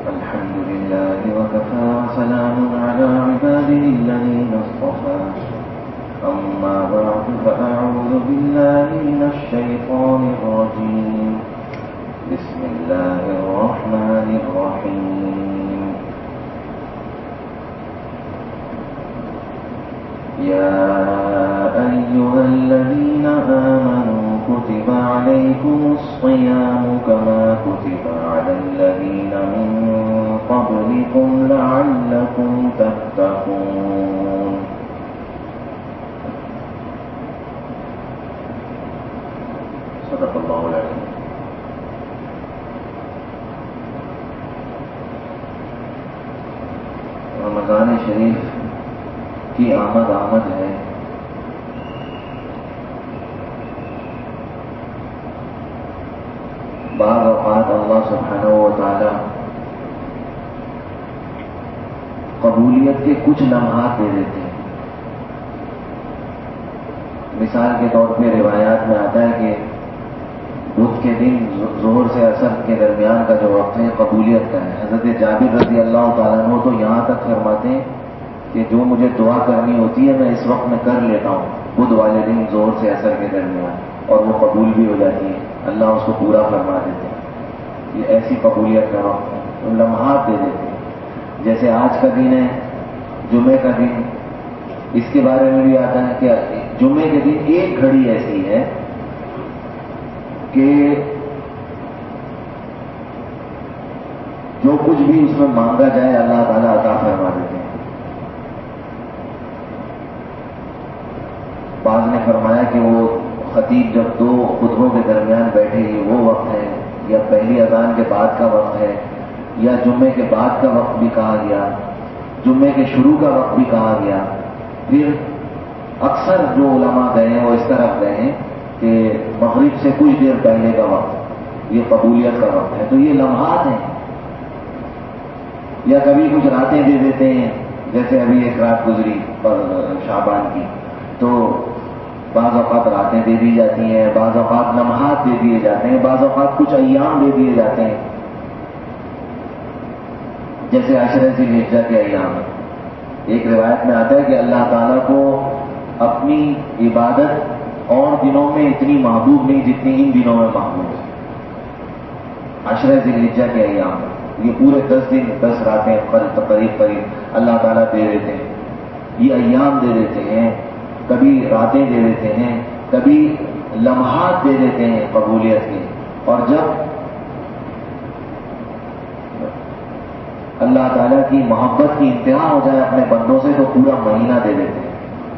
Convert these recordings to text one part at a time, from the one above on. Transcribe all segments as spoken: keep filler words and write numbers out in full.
الحمد لله وكفى وسلام على عباده الذين اصطفى أما بعد فأعوذ بالله من الشيطان الرجيم بسم الله الرحمن الرحيم يا أيها الذين آمنوا كتب عليكم الصيام كما كتب على الذين من قبلكم لعلكم تتقون صدق الله العظيم. رمضان شریف کی آمد آمد ہے. بعض اوقات اللہ سبحانہ و تعالی قبولیت کے کچھ لمحات دے دیتے ہیں. مثال کے طور پہ روایات میں آتا ہے کہ بدھ کے دن ظہر سے عصر کے درمیان کا جو وقت ہے قبولیت کا ہے. حضرت جابر رضی اللہ تعالیٰ عنہ تو یہاں تک فرماتے ہیں کہ جو مجھے دعا کرنی ہوتی ہے میں اس وقت میں کر لیتا ہوں بدھ والے دن ظہر سے عصر کے درمیان, اور وہ قبول بھی ہو جاتی ہے, اللہ اس کو پورا فرما دیتے ہیں. یہ ایسی قبولیت کا وقت ہے, تو لمحات دے دیتے ہیں. جیسے آج کا دن ہے جمعے کا دن, اس کے بارے میں بھی آتا ہے کہ جمعے کے دن ایک گھڑی ایسی ہے کہ جو کچھ بھی اس میں مانگا جائے اللہ تعالیٰ عطا فرما دیتے ہیں. بعض نے فرمایا کہ وہ خطیب جب دو خطبوں کے درمیان بیٹھے یہ وہ وقت ہے, یا پہلی اذان کے بعد کا وقت ہے, یا جمعے کے بعد کا وقت بھی کہا گیا, جمعے کے شروع کا وقت بھی کہا گیا. پھر اکثر جو علماء گئے ہیں وہ اس طرح گئے ہیں کہ مغرب سے کچھ دیر پہلے کا وقت یہ قبولیت کا وقت ہے. تو یہ لمحات ہیں. یا کبھی کچھ راتیں دے دیتے ہیں, جیسے ابھی ایک رات گزری شعبان کی, تو بعض اوقات راتیں دے دی جاتی ہیں, بعض اوقات لمحات دے دیے جاتے ہیں, بعض اوقات کچھ ایام دے دیے جاتے ہیں. جیسے عشرہ ذی الحجہ کے ایام, ایک روایت میں آتا ہے کہ اللہ تعالیٰ کو اپنی عبادت اور دنوں میں اتنی محبوب نہیں جتنی ان دنوں میں محبوب ہے. عشرہ ذی الحجہ کے ایام یہ پورے دس دن دس راتیں قریب قریب اللہ تعالیٰ دے دیتے ہیں. یہ ایام دے دیتے ہیں, کبھی راتیں دے دیتے ہیں, کبھی لمحات دے دیتے ہیں قبولیت کے. اور جب اللہ تعالیٰ کی محبت کی انتہا ہو جائے اپنے بندوں سے تو پورا مہینہ دے دیتے ہیں.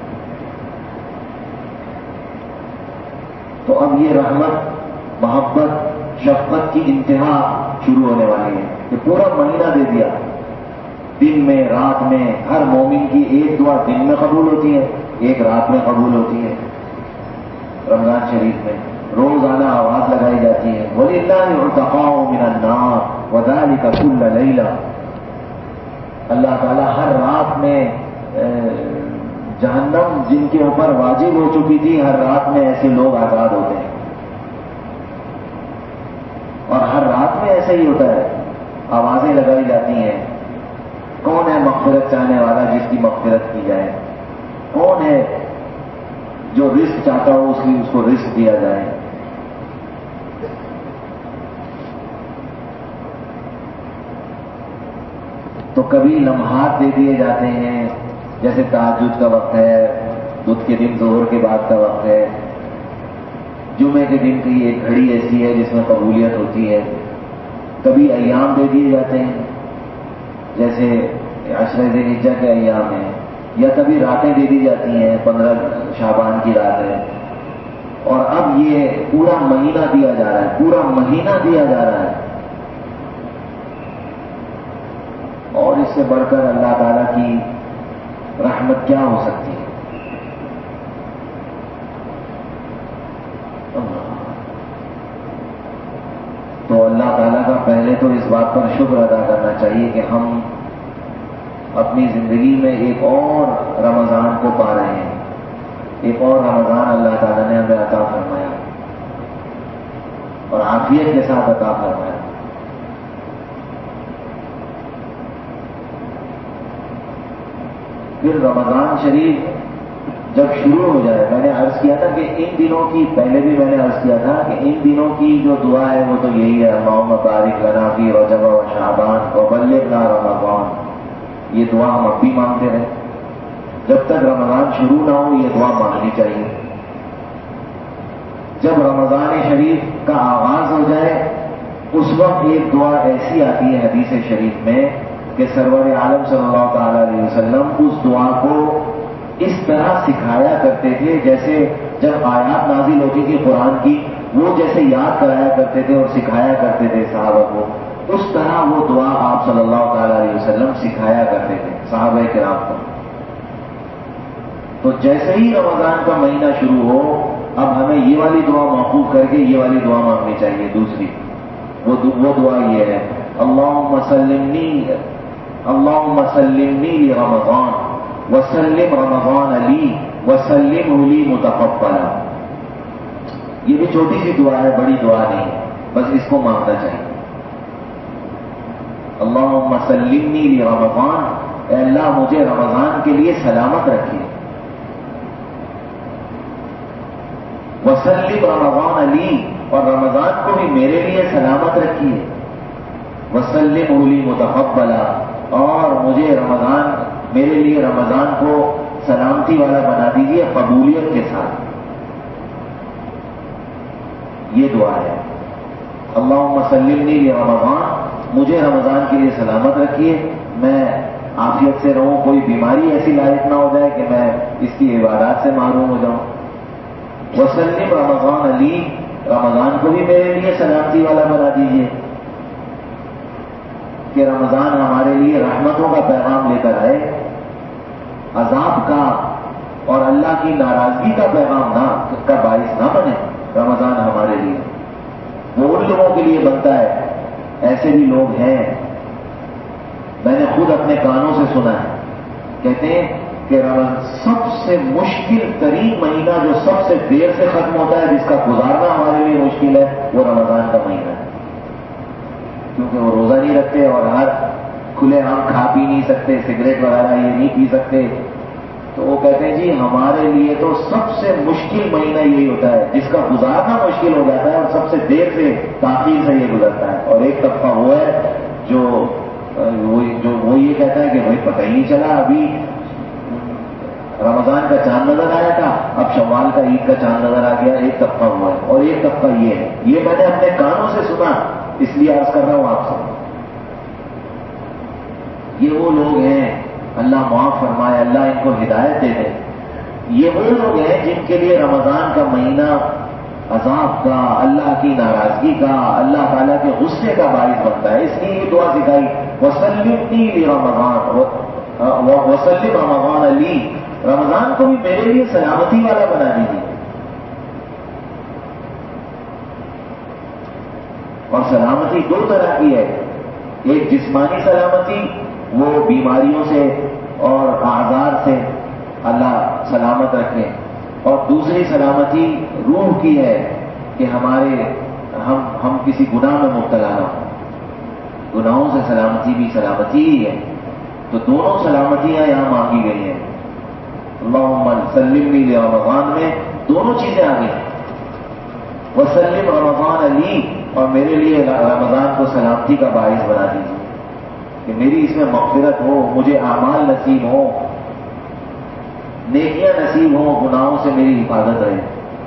تو اب یہ رحمت, محبت, شفقت کی انتہا شروع ہونے والی ہے کہ پورا مہینہ دے دیا. دن میں رات میں ہر مومن کی ایک دعا دن میں قبول ہوتی ہے, ایک رات میں قبول ہوتی ہے. رمضان شریف میں روزانہ آواز لگائی جاتی ہے وَلِلَّهِ عُتَقَاءُ مِنَ النَّارِ وَذَلِكَ كُلَّ لَيْلَةٍ. اللہ تعالیٰ ہر رات میں جہنم جن کے اوپر واجب ہو چکی تھی ہر رات میں ایسے لوگ آزاد ہوتے ہیں. اور ہر رات میں ایسا ہی ہوتا ہے, آوازیں لگائی جاتی ہیں. کون ہے مغفرت چاہنے والا جس کی مغفرت کی جائے؟ کون ہے جو رزق چاہتا ہو اس کی اس کو رزق دیا جائے؟ تو کبھی لمحات دے دیے جاتے ہیں, جیسے تہجد کا وقت ہے, بدھ کے دن ظہر کے بعد کا وقت ہے, جمعے کے دن کی ایک گھڑی ایسی ہے جس میں قبولیت ہوتی ہے. کبھی ایام دے دیے جاتے ہیں جیسے عشرہ ذی الحجہ کے ایام ہیں, یا کبھی راتیں دے دی جاتی ہیں, پندرہ شعبان کی رات ہے. اور اب یہ پورا مہینہ دیا جا رہا ہے, پورا مہینہ دیا جا رہا ہے. اور اس سے بڑھ کر اللہ تعالیٰ کی رحمت کیا ہو سکتی ہے؟ تو اللہ تعالیٰ کا پہلے تو اس بات پر شکر ادا کرنا چاہیے کہ ہم اپنی زندگی میں ایک اور رمضان کو پا رہے ہیں, ایک اور رمضان اللہ تعالیٰ نے ہمیں عطا فرمایا اور عافیت کے ساتھ عطا فرمایا. پھر رمضان شریف جب شروع ہو جائے، میں نے عرض کیا تھا کہ ان دنوں کی، پہلے بھی میں نے عرض کیا تھا کہ ان دنوں کی جو دعا ہے وہ تو یہی ہے، اللہم بارک لنا فی رجب و شعبان وبلغنا رمضان. یہ دعا ہم اب بھی مانگتے رہے، جب تک رمضان شروع نہ ہو یہ دعا مانگنی چاہیے. جب رمضان شریف کا آغاز ہو جائے اس وقت ایک دعا ایسی آتی ہے حدیث شریف میں کہ سرور عالم صلی اللہ تعالی علیہ وسلم اس دعا کو اس طرح سکھایا کرتے تھے جیسے جب آیات نازل ہوتی تھی قرآن کی، وہ جیسے یاد کرایا کرتے تھے اور سکھایا کرتے تھے صحابہ کو، اس طرح وہ دعا آپ صلی اللہ تعالی علیہ وسلم سکھایا کرتے تھے صحابہ کرام کو. تو جیسے ہی رمضان کا مہینہ شروع ہو اب ہمیں یہ والی دعا موقوف کر کے یہ والی دعا مانگنی چاہیے. دوسری وہ وہ دعا یہ ہے، اللہم سلمنی اللہم سلمنی لرمضان وسلم رمضان لی وسلمہ لی متقبلا. یہ بھی چھوٹی سی دعا ہے، بڑی دعا نہیں، بس اس کو مانگنا چاہیے. اللہم سلمنی لرمضان، اے اللہ مجھے رمضان کے لیے سلامت رکھیے. وسلم رمضان لی، اور رمضان کو بھی میرے لیے سلامت رکھیے. وسلمہ لی متقبلا، اور مجھے رمضان میرے لیے رمضان کو سلامتی والا بنا دیجیے قبولیت کے ساتھ. یہ دعا ہے، اللہم سلمنی لرمضان، مجھے رمضان کے لیے سلامت رکھیے، میں عافیت سے رہوں، کوئی بیماری ایسی لاحق نہ ہو جائے کہ میں اس کی عبادات سے محروم ہو جاؤں. وسلم رمضان لی، رمضان کو بھی میرے لیے سلامتی والا بنا دیجیے کہ رمضان ہمارے لیے رحمتوں کا پیغام لے کر آئے، عذاب کا اور اللہ کی ناراضگی کا پیغام نہ کا باعث نہ بنے. رمضان ہمارے لیے وہ ان لوگوں کے لیے بنتا ہے، ایسے بھی لوگ ہیں، میں نے خود اپنے کانوں سے سنا ہے، کہتے ہیں کہ سب سے مشکل ترین مہینہ جو سب سے دیر سے ختم ہوتا ہے، جس کا گزارنا ہمارے لیے مشکل ہے، وہ رمضان کا مہینہ ہے. کیونکہ وہ روزہ نہیں رکھتے اور ہر کھلے عام کھا پی نہیں سکتے، سگریٹ وغیرہ یہ نہیں پی سکتے. تو وہ کہتے ہیں جی ہمارے لیے تو سب سے مشکل مہینہ یہی ہوتا ہے جس کا گزارنا مشکل ہو جاتا ہے اور سب سے دیر سے تاخیر سے یہ گزرتا ہے. اور ایک طبقہ وہ ہے جو جو وہ یہ کہتا ہے کہ بھائی پتہ ہی نہیں چلا، ابھی رمضان کا چاند نظر آیا تھا، اب شوال کا عید کا چاند نظر آ گیا. ایک طبقہ ہوا ہے. اور ایک طبقہ یہ ہے، یہ میں نے اپنے کانوں سے سنا، اس لیے عرض کر رہا ہوں آپ سے. یہ وہ لوگ ہیں، اللہ معاف فرمائے، اللہ ان کو ہدایت دے دے. یہ وہ لوگ ہیں جن کے لیے رمضان کا مہینہ عذاب کا، اللہ کی ناراضگی کا، اللہ تعالیٰ کے غصے کا باعث بنتا ہے. اس لیے یہ دعا سکھائی، وسلمنی لرمضان وسلم رمضان لی، رمضان کو بھی میرے لیے سلامتی والا بنا دیجیے. اور سلامتی دو طرح کی ہے، ایک جسمانی سلامتی، وہ بیماریوں سے اور آزار سے اللہ سلامت رکھے، اور دوسری سلامتی روح کی ہے کہ ہمارے ہم ہم کسی گناہ میں مبتلا نہ ہوں. گناہوں سے سلامتی بھی سلامتی ہی ہے. تو دونوں سلامتیاں یہاں مانگی گئی ہیں. اللہم سلمنی لرمضان میں دونوں چیزیں آ گئی، وسلم رمضان لی، اور میرے لیے رمضان کو سلامتی کا باعث بنا دیجیے کہ میری اس میں مغفرت ہو، مجھے اعمال نصیب ہو، نیکیاں نصیب ہوں، گناہوں سے میری حفاظت رہے.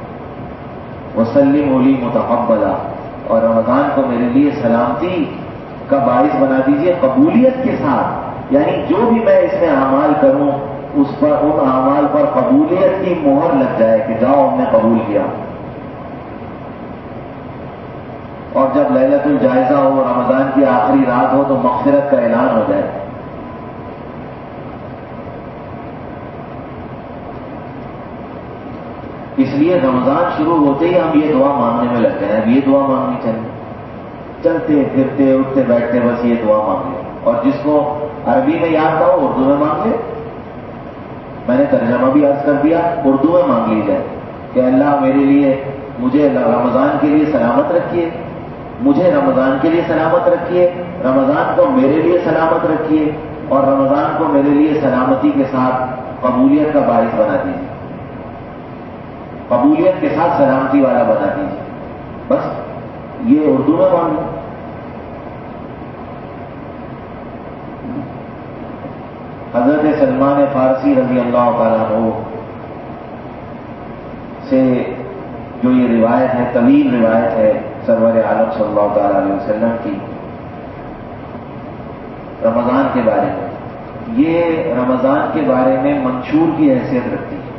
وسلم لی متقبلا، اور رمضان کو میرے لیے سلامتی کا باعث بنا دیجیے قبولیت کے ساتھ. یعنی جو بھی میں اس میں اعمال کروں اس پر، ان اعمال پر قبولیت کی مہر لگ جائے کہ جاؤ ہم نے قبول کیا. اور جب لیلۃ الجائزہ ہو، رمضان کی آخری رات ہو، تو مغفرت کا اعلان ہو جائے. اس لیے رمضان شروع ہوتے ہی ہم یہ دعا مانگنے میں لگ گئے ہیں. اب یہ دعا مانگنی چاہیے، چلتے پھرتے اٹھتے بیٹھتے بس یہ دعا مانگ لیں. اور جس کو عربی میں یاد نہ ہو اردو میں مانگ لے. میں نے ترجمہ بھی عرض کر دیا، اردو میں مانگ لی جائے کہ اللہ میرے لیے، مجھے رمضان کے لیے سلامت رکھیے، مجھے رمضان کے لیے سلامت رکھیے، رمضان کو میرے لیے سلامت رکھیے، اور رمضان کو میرے لیے سلامتی کے ساتھ قبولیت کا باعث بنا دیجیے، قبولیت کے ساتھ سلامتی والا بنا دیجیے. بس یہ اردو میں مان لوں. حضرت سلمان فارسی رضی اللہ تعالیٰ عنہ سے جو یہ روایت ہے، طویل روایت ہے سرور عالم صلی اللہ تعالی علیہ وسلم کی رمضان کے بارے میں، یہ رمضان کے بارے میں منشور کی حیثیت رکھتی ہے.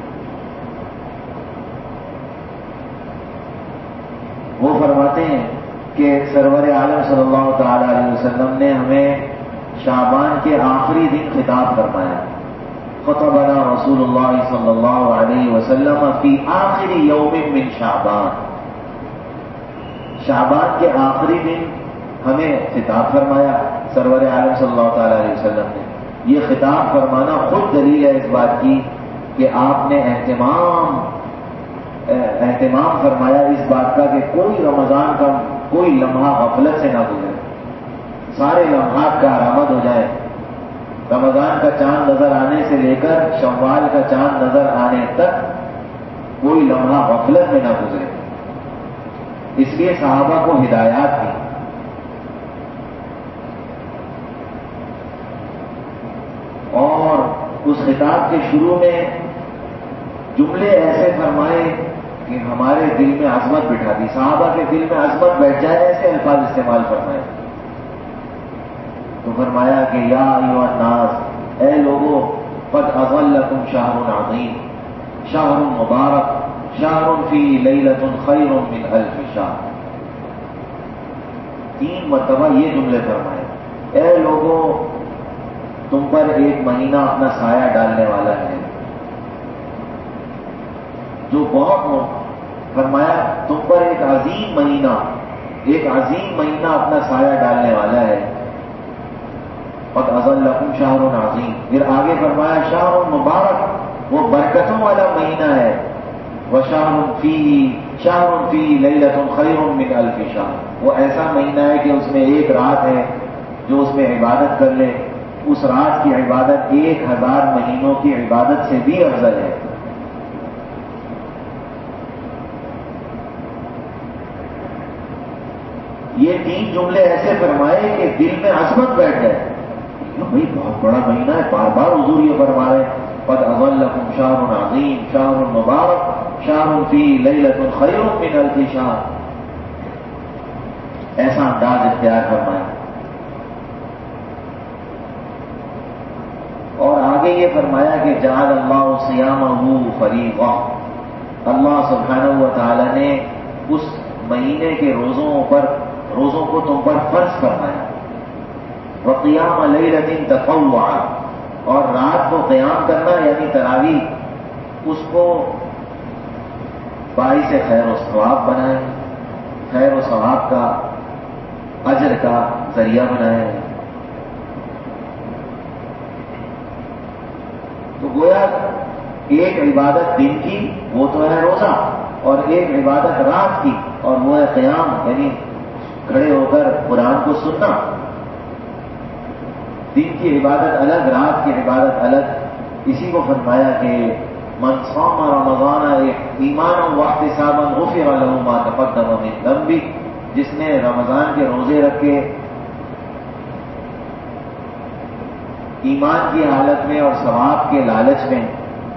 وہ فرماتے ہیں کہ سرور عالم صلی اللہ تعالی علیہ وسلم نے ہمیں شعبان کے آخری دن خطاب فرمایا. خطبنا رسول اللہ صلی اللہ علیہ وسلم فی آخر یوم من شعبان. شعبان کے آخری دن ہمیں خطاب فرمایا سرور عالم صلی اللہ تعالی علیہ وسلم نے. یہ خطاب فرمانا خود دلیل ہے اس بات کی کہ آپ نے اہتمام اہتمام فرمایا اس بات کا کہ کوئی رمضان کا کوئی لمحہ غفلت سے نہ گزرے، سارے لمحات کا آرامد ہو جائے. رمضان کا چاند نظر آنے سے لے کر شوال کا چاند نظر آنے تک کوئی لمحہ غفلت میں نہ گزرے. اس لیے صحابہ کو ہدایات دی. اور اس خطاب کے شروع میں جملے ایسے فرمائے کہ ہمارے دل میں عظمت بٹھا دی. صحابہ کے دل میں عظمت بیٹھ جائے ایسے الفاظ استعمال فرمائے. تو فرمایا کہ یا ایھا الناس، اے لوگوں، قد اظلکم شہر عظیم، شہر مبارک، شہر فی لیلۃ خیر من الف شہر. تین مرتبہ یہ جملے فرمائے. اے لوگوں، تم پر ایک مہینہ اپنا سایہ ڈالنے والا ہے جو بہت ہو. فرمایا تم پر ایک عظیم مہینہ ایک عظیم مہینہ اپنا سایہ ڈالنے والا ہے. قد اظلکم شہر عظیم. پھر آگے فرمایا شہر مبارک، وہ برکتوں والا مہینہ ہے. وشہر فیہ شہر فیہ لیلۃ خیر من الف شہر. وہ ایسا مہینہ ہے کہ اس میں ایک رات ہے، جو اس میں عبادت کر لے اس رات کی عبادت ایک ہزار مہینوں کی عبادت سے بھی افضل ہے. یہ تین جملے ایسے فرمائے کہ دل میں عظمت بیٹھ جائے. بھائی بہت بڑا مہینہ ہے، بار بار حضور یہ فرما رہے ہیں قد اظلکم شہر عظیم، شہر مبارک، شہر فیہ لیلۃ خیر من الف شہر. ایسا انداز اختیار فرمائے. اور آگے یہ فرمایا کہ جعل اللہ صیامہ فریضہ. اللہ سبحانہ و تعالی نے اس مہینے کے روزوں پر روزوں کو تم پر فرض فرمایا. وقیام لیلۃ تطوعا، اور رات کو قیام کرنا یعنی تراویح، اس کو باعث خیر و ثواب بنائے، خیر و ثواب کا اجر کا ذریعہ بنائے. تو گویا ایک عبادت دن کی وہ تو ہے روزہ، اور ایک عبادت رات کی اور وہ ہے قیام یعنی کھڑے ہو کر قرآن کو سننا. دن کی عبادت الگ، رات کی عبادت الگ. اسی کو فرمایا کہ من صام رمضان ایمانا واحتسابا غفر له ما تقدم من ذنبه. جس نے رمضان کے روزے رکھے ایمان کی حالت میں اور ثواب کے لالچ میں،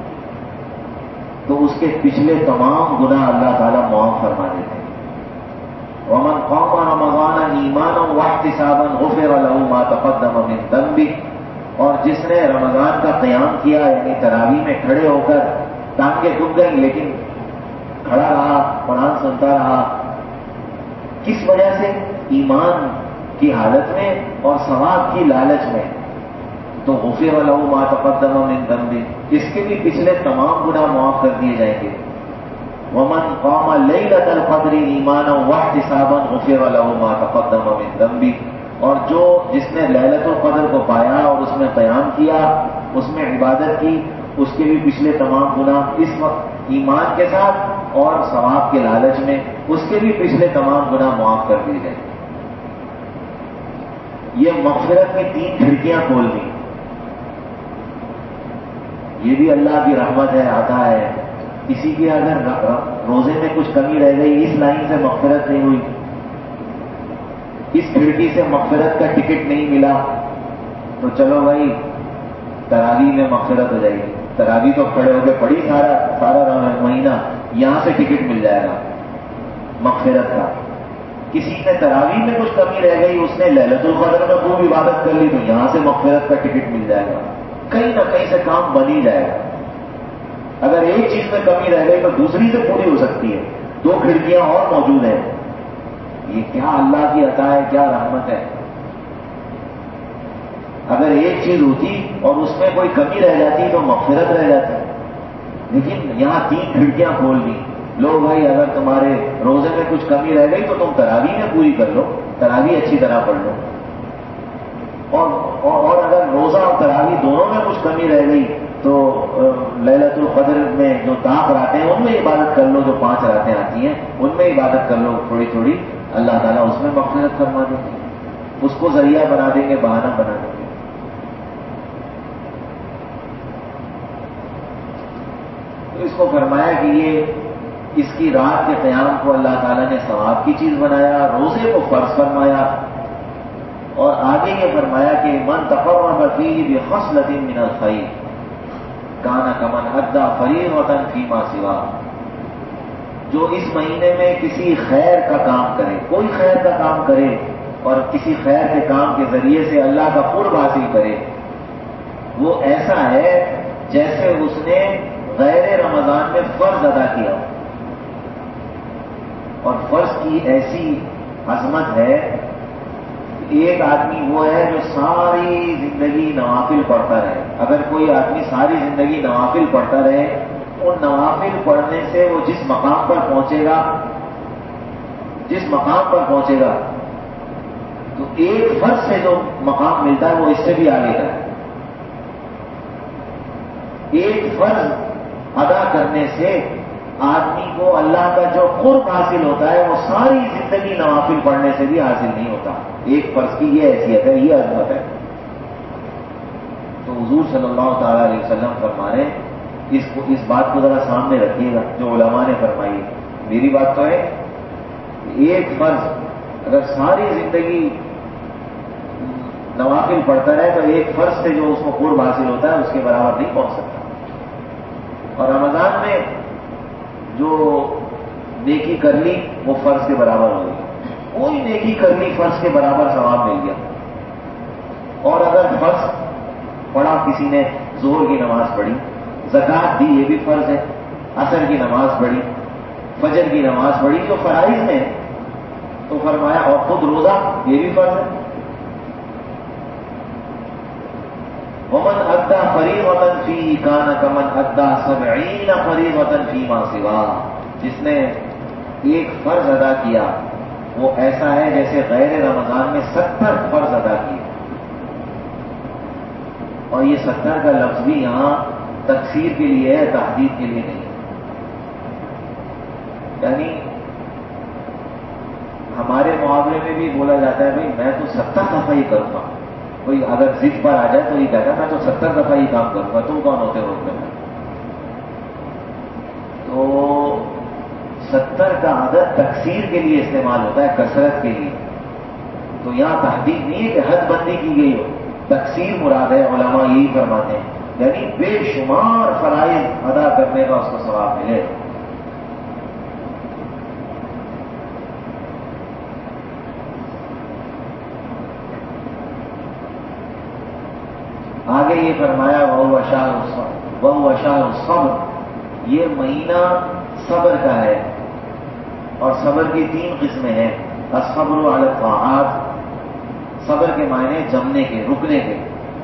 تو اس کے پچھلے تمام گناہ اللہ تعالیٰ معاف فرما دیتے ہیں. ومن قام رمضان ایمانا واحتسابا غفر له ما تقدم من ذنبه. اور جس نے رمضان کا قیام کیا یعنی تراویح میں کھڑے ہو کر ٹانگیں دب گئی لیکن کھڑا رہا، قرآن سنتا رہا، کس وجہ سے؟ ایمان کی حالت میں اور ثواب کی لالچ میں، تو غفر له ما تقدم من ذنبه. اس کے بھی پچھلے تمام گناہ معاف کر دیے جائیں گے. ومن قام لیلۃ القدر ایمانا واحتسابا غفر له ما تقدم من ذنبه. اور جو جس نے لیلۃ القدر کو پایا اور اس میں قیام کیا، اس میں عبادت کی، اس کے بھی پچھلے تمام گناہ اس وقت ایمان کے ساتھ اور ثواب کے لالچ میں اس کے بھی پچھلے تمام گناہ معاف کر دیے جائیں. یہ مغفرت کی تین کھڑکیاں کھول دی. یہ بھی اللہ کی رحمت ہے، عطا ہے. کسی کی اگر روزے میں کچھ کمی رہ گئی، اس لائن سے مغفرت نہیں ہوئی، اس کھڑکی سے مغفرت کا ٹکٹ نہیں ملا، تو چلو بھائی تراویح میں مغفرت ہو جائے گی. تراویح تو کھڑے ہو کے پڑی سارا سارا مہینہ، یہاں سے ٹکٹ مل جائے گا مغفرت کا. کسی نے تراویح میں کچھ کمی رہ گئی، اس نے لیلۃ القدر میں خوب عبادت کر لی، تو یہاں سے مغفرت کا ٹکٹ مل جائے گا. کہیں نہ کہیں سے کام بن ہی جائے گا. اگر ایک چیز میں کمی رہ گئی تو دوسری سے پوری ہو سکتی ہے. دو کھڑکیاں اور موجود ہیں. یہ کیا اللہ کی عطا ہے، کیا رحمت ہے. اگر ایک چیز ہوتی اور اس میں کوئی کمی رہ جاتی تو مغفرت رہ جاتی. لیکن یہاں تین کھڑکیاں کھول دی. لو بھائی اگر تمہارے روزے میں کچھ کمی رہ گئی تو تم تراویح میں پوری کر لو، تراویح اچھی طرح پڑھ لو. اور اور اگر روزہ اور تراویح دونوں میں کچھ کمی رہ گئی تو لیلۃ القدر میں جو داغ راتیں ہیں ان میں عبادت کر لو، جو پانچ راتیں آتی ہیں ان میں عبادت کر لو تھوڑی تھوڑی. اللہ تعالیٰ اس میں مغفرت فرما دیں گے، اس کو ذریعہ بنا دیں گے، بہانہ بنا دیں گے. تو اس کو فرمایا کہ یہ اس کی رات کے قیام کو اللہ تعالیٰ نے ثواب کی چیز بنایا، روزے کو فرض فرمایا. اور آگے یہ فرمایا کہ من تقرب فیہ بخصلۃ من الخیر کان کمن ادی فریضۃ فیما سوا. جو اس مہینے میں کسی خیر کا کام کرے، کوئی خیر کا کام کرے اور کسی خیر کے کام کے ذریعے سے اللہ کا قرب حاصل کرے، وہ ایسا ہے جیسے اس نے غیر رمضان میں فرض ادا کیا. اور فرض کی ایسی عظمت ہے، ایک آدمی وہ ہے جو ساری زندگی نوافل پڑھتا رہے. اگر کوئی آدمی ساری زندگی نوافل پڑھتا رہے، ان نوافل پڑھنے سے وہ جس مقام پر پہنچے گا جس مقام پر پہنچے گا تو ایک فرض سے جو مقام ملتا ہے وہ اس سے بھی آگے کا ہے. ایک فرض ادا کرنے سے آدمی کو اللہ کا جو قرب حاصل ہوتا ہے وہ ساری زندگی نوافل پڑھنے سے بھی حاصل نہیں ہوتا. ایک فرض کی یہ حیثیت ہے، یہ عظمت ہے. تو حضور صلی اللہ تعالی علیہ وسلم فرما رہے ہیں اس کو اس بات کو ذرا سامنے رکھیے گا جو علماء نے فرمائی. میری بات تو ہے ایک فرض اگر ساری زندگی نوافل پڑھتا رہے تو ایک فرض سے جو اس کو قرب حاصل ہوتا ہے اس کے برابر نہیں پہنچ سکتا. اور رمضان میں جو نیکی کر لی وہ فرض کے برابر ہو گئی. کوئی نیکی کر لی فرض کے برابر ثواب مل گیا. اور اگر فرض پڑھا، کسی نے ظہر کی نماز پڑھی، زکات دی، یہ بھی فرض ہے، عصر کی نماز پڑھی، فجر کی نماز پڑھی جو فرائض میں تو فرمایا، اور خود روزہ یہ بھی فرض ہے. ومن ادى فریضۃ فیہ کان کمن ادى سبعین فریضۃ فیما سوا. جس نے ایک فرض ادا کیا وہ ایسا ہے جیسے غیر رمضان میں ستر فرض ادا کیے. اور یہ ستر کا لفظ بھی یہاں تکفیر کے لیے ہے، تحدید کے لیے نہیں. یعنی ہمارے معاملے میں بھی بولا جاتا ہے بھائی میں تو ستر دفعہ ہی کروں گا. کوئی اگر ضد پر آ جائے تو یہ کہتا میں تو ستر دفعہ ہی کام کروں گا، تم کون ہوتے ہو میں. تو ستر کا عدد تکثیر کے لیے استعمال ہوتا ہے، کثرت کے لیے. تو یہاں تحدید نہیں ہے کہ حد بندی کی گئی ہو، تکثیر مراد ہے. علماء یہی فرماتے ہیں یعنی بے شمار فرائض ادا کرنے کا اس کو ثواب ملے. آگے یہ فرمایا وَهُوَ شَهْرُ الصَّبْرِ، یہ مہینہ صبر کا ہے. اور صبر کی تین قسمیں ہیں. الصبر علی الطاعات، صبر کے معنی جمنے کے، رکنے کے.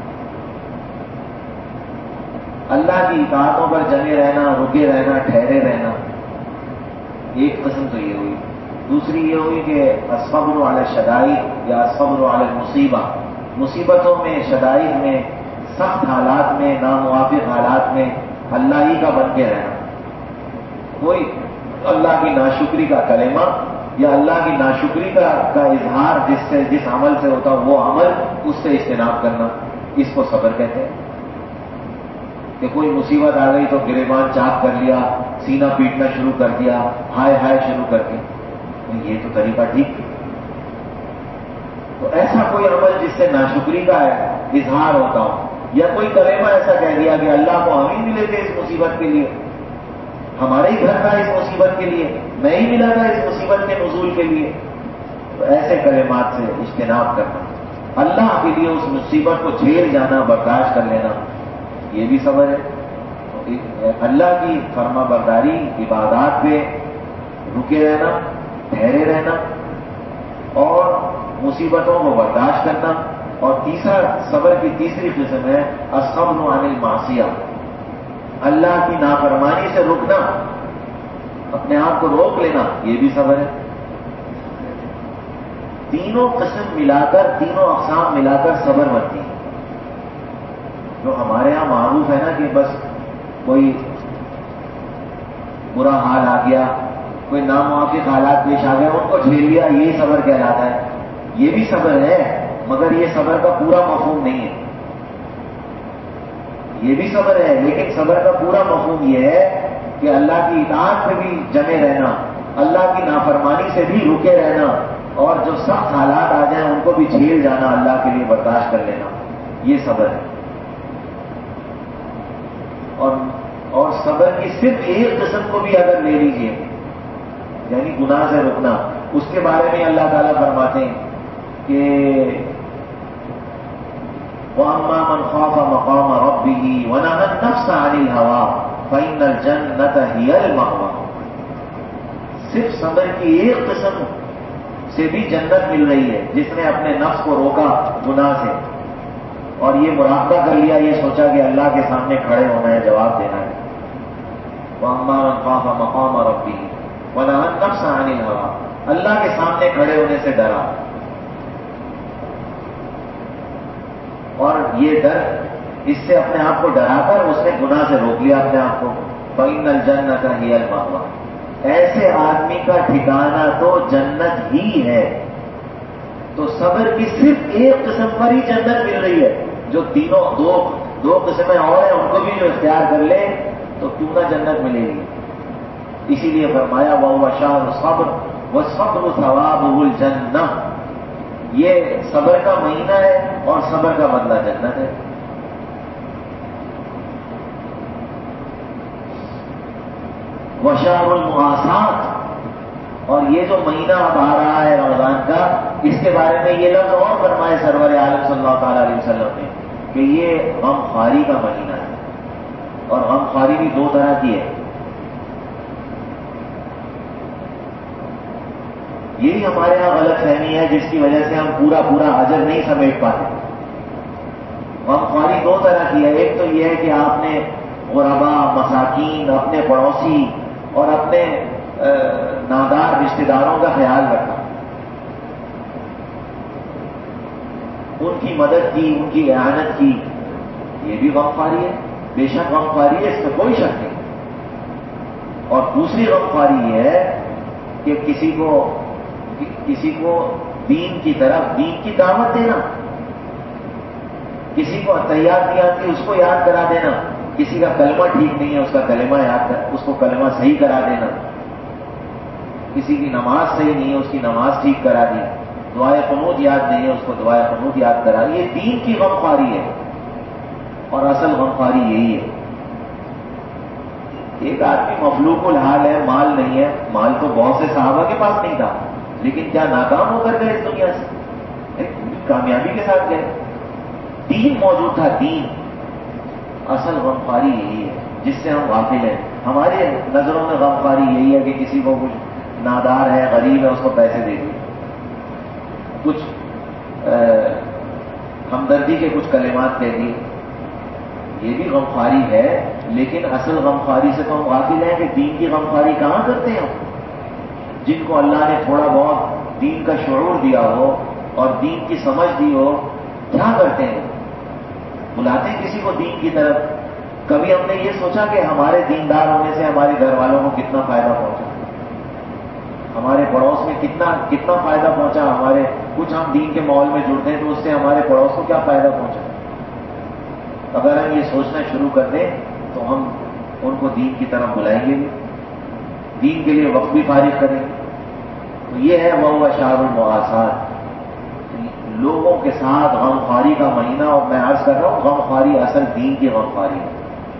اللہ کی اطاعتوں پر جمے رہنا، رکے رہنا، ٹھہرے رہنا، ایک قسم تو یہ ہوئی. دوسری یہ ہوئی کہ الصبر علی الشدائد یا الصبر علی المصیبہ، مصیبتوں میں، شدائد میں، سخت حالات میں، ناموافق حالات میں اللہ ہی کا بن کے رہنا. کوئی اللہ کی ناشکری کا کلمہ یا اللہ کی ناشکری کا کا اظہار جس سے جس عمل سے ہوتا وہ عمل، اس سے اجتناب کرنا، اس کو صبر کہتے ہیں. کہ کوئی مصیبت آ گئی تو گریبان چاک کر لیا، سینہ پیٹنا شروع کر دیا، ہائے ہائے شروع کر کے، یہ تو طریقہ ٹھیک ہے؟ تو ایسا کوئی عمل جس سے ناشکری کا ہے اظہار ہوتا ہو، یا کوئی کلمہ ایسا کہہ دیا کہ اللہ کو ہم ہی ملے تھے اس مصیبت کے لیے، ہمارے ہی گھر تھا اس مصیبت کے لیے، میں ہی ملا تھا اس مصیبت کے نزول کے لیے، تو ایسے کلمات سے اجتناب کرنا، اللہ کے لیے اس مصیبت کو جھیل جانا، برداشت کر لینا، یہ بھی صبر ہے۔ اللہ کی فرما برداری عبادات پہ رکے رہنا، ٹھہرے رہنا، اور مصیبتوں کو برداشت کرنا۔ اور تیسرا صبر کی تیسری قسم ہے الصبر عن المعصیہ، اللہ کی نافرمانی سے رکنا، اپنے آپ کو روک لینا، یہ بھی صبر ہے۔ تینوں قسم ملا کر، تینوں اقسام ملا کر صبر بنتی ہے۔ جو ہمارے ہاں معروف ہے نا کہ بس کوئی برا حال آ گیا، کوئی ناموافق حالات پیش آ گئے، ان کو جھیل لیا، یہی صبر کہلاتا ہے، یہ بھی صبر ہے، مگر یہ صبر کا پورا مفہوم نہیں ہے۔ یہ بھی صبر ہے، لیکن صبر کا پورا مفہوم یہ ہے کہ اللہ کی اطاعت پہ بھی جمے رہنا، اللہ کی نافرمانی سے بھی رکے رہنا، اور جو سخت حالات آ جائیں ان کو بھی جھیل جانا، اللہ کے لیے برداشت کر لینا، یہ صبر ہے۔ اور اور صبر کی صرف ایک قسم کو بھی اگر لے لیجیے، یعنی گناہ سے رکنا، اس کے بارے میں اللہ تعالیٰ فرماتے ہیں کہ وَأَمَّا مَنْ خَافَ مَقَامَ رَبِّهِ وَنَهَى النَّفْسَ عَنِ الْهَوَىٰ فَإِنَّ الْجَنَّةَ هِيَ الْمَأْوَىٰ۔ صرف صبر کی ایک قسم سے بھی جنت مل رہی ہے، جس نے اپنے نفس کو روکا گناہ سے، اور یہ مراقبہ کر لیا، یہ سوچا کہ اللہ کے سامنے کھڑے ہونا ہے، جواب دینا ہے۔ وَأَمَّا مَنْ خَافَ مَقَامَ رَبِّهِ وَنَهَى النَّفْسَ عَنِ الْهَوَىٰ، اللہ کے سامنے کھڑے ہونے سے ڈرا، اور یہ ڈر، اس سے اپنے آپ کو ڈرا کر اس نے گناہ سے روک لیا اپنے آپ کو۔ فَإِنَّ الْجَنَّةَ هِيَ الْمَأْوَىٰ، ایسے آدمی کا ٹھکانہ تو جنت ہی ہے۔ تو صبر کی صرف ایک قسم پر ہی جنت مل رہی ہے، جو تینوں دو دو قسمیں اور ہیں ان کو بھی جو اختیار کر لے تو کیوں نہ جنت ملے گی۔ اسی لیے فرمایا وَهُوَ شَهْرُ الصَّبْرِ وَالصَّبْرُ ثَوَابُهُ الْجَنَّةُ، یہ صبر کا مہینہ ہے اور صبر کا بدلہ جنت ہے۔ وَشَهْرُ الْمُوَاسَاةِ، اور یہ جو مہینہ اب آ رہا ہے رمضان کا، اس کے بارے میں یہ لفظ اور فرمائے سرور عالم صلی اللہ تعالی علیہ وسلم نے کہ یہ غم خواری کا مہینہ ہے، اور غم خواری بھی دو طرح کی ہے۔ یہی ہمارے یہاں غلط فہمی ہے جس کی وجہ سے ہم پورا پورا اجر نہیں سمیٹ پاتے۔ غم خواری دو طرح کی ہے، ایک تو یہ ہے کہ آپ نے غربا، مساکین، اپنے پڑوسی اور اپنے نادار رشتہ داروں کا خیال رکھا، ان کی مدد کی، ان کی اعانت کی، یہ بھی غم خواری ہے، بے شک غم خواری ہے، اس میں کوئی شک نہیں۔ اور دوسری غم خواری یہ ہے کہ کسی کو کسی کو دین کی طرف، دین کی دعوت دینا، کسی کو اطیات نہیں آتی اس کو یاد کرا دینا، کسی کا کلمہ ٹھیک نہیں ہے اس کا کلمہ یاد کر اس کو کلمہ صحیح کرا دینا، کسی کی نماز صحیح نہیں ہے اس کی نماز ٹھیک کرا دی، دعائے قنوت یاد نہیں ہے اس کو دعائے قنوت یاد کرا دی، یہ دین کی غم خواری ہے، اور اصل غم خواری یہی ہے۔ ایک آدمی مفلوق الحال ہے، مال نہیں ہے، مال تو بہت سے صحابہ کے پاس نہیں تھا، لیکن کیا ناکام ہو کر گئے اس دنیا سے؟ ایک کامیابی کے ساتھ گئے، دین موجود تھا، دین۔ اصل غم خواری یہی ہے جس سے ہم غافل ہیں۔ ہماری نظروں میں غم خواری یہی ہے کہ کسی کو کچھ نادار ہے، غریب ہے، اس کو پیسے دے دیے، کچھ ہمدردی کے کچھ کلمات کہہ دیے، یہ بھی غم خواری ہے، لیکن اصل غم خواری سے تو ہم غافل ہیں کہ دین کی غم خواری کہاں کرتے ہیں ہم۔ جن کو اللہ نے تھوڑا بہت دین کا شعور دیا ہو اور دین کی سمجھ دی ہو، کیا کرتے ہیں؟ بلاتے ہیں کسی کو دین کی طرف۔ کبھی ہم نے یہ سوچا کہ ہمارے دیندار ہونے سے ہمارے گھر والوں کو کتنا فائدہ پہنچا، ہمارے پڑوس میں کتنا کتنا فائدہ پہنچا، ہمارے کچھ ہم دین کے ماحول میں جڑتے ہیں تو اس سے ہمارے پڑوس کو کیا فائدہ پہنچا؟ اگر ہم یہ سوچنا شروع کر دیں تو ہم ان کو دین کی طرف بلائیں گے بھی، دین کے لیے وقت بھی فارغ کریں گے. تو یہ ہے وہ شہر المواسات، لوگوں کے ساتھ غمخواری کا مہینہ. اور میں عرض کر رہا ہوں غمخواری اصل دین کی غمخواری ہے.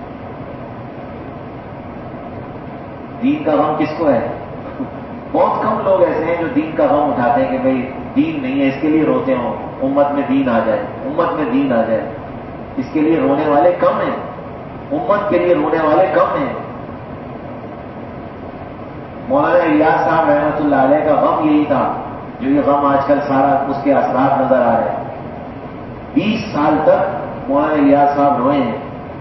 دین کا غم کس کو ہے؟ بہت کم لوگ ایسے ہیں جو دین کا غم اٹھاتے ہیں کہ بھئی دین نہیں ہے اس کے لیے روتے ہوں، امت میں دین آ جائے، امت میں دین آ جائے. اس کے لیے رونے والے کم ہیں، امت کے لیے رونے والے کم ہیں. مولانا الیاس صاحب رحمۃ اللہ علیہ کا غم یہی تھا جو یہ غم آج کل سارا اس کے اثرات نظر آ رہے ہیں. بیس سال تک مولانا الیاس صاحب روئے ہیں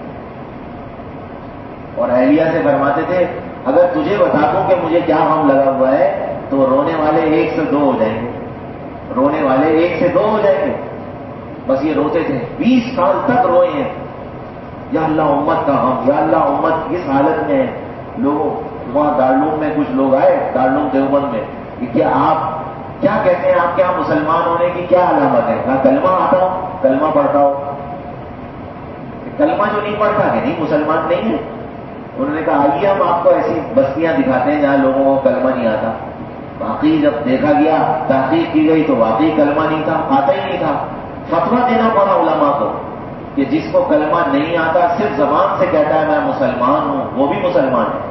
اور اہلیہ سے فرماتے تھے اگر تجھے بتا دوں کہ مجھے کیا غم لگا ہوا ہے تو رونے والے ایک سے دو ہو جائیں گے، رونے والے ایک سے دو ہو جائیں گے. بس یہ روتے تھے، بیس سال تک روئے ہیں. یا اللہ امت کا غم، یا اللہ امت کس حالت میں ہے. لوگ وہاں دارالعلوم میں کچھ لوگ آئے، دارالعلوم دیوبند میں، کہ کیا آپ کیا کہتے ہیں، آپ کیا مسلمان ہونے کی کیا علامت ہے؟ کہا کلمہ آتا ہو، کلمہ پڑھتا ہو. کلمہ جو نہیں پڑھتا کہ نہیں مسلمان نہیں ہے. انہوں نے کہا آئیے ہم آپ کو ایسی بستیاں دکھاتے ہیں جہاں لوگوں کو کلمہ نہیں آتا. واقعی جب دیکھا گیا، تحقیق کی گئی تو واقعی کلمہ نہیں تھا، آتا ہی نہیں تھا. فتویٰ دینا پڑا علماء کو کہ جس کو کلمہ نہیں آتا صرف زبان سے کہتا ہے میں مسلمان ہوں، وہ بھی مسلمان ہے.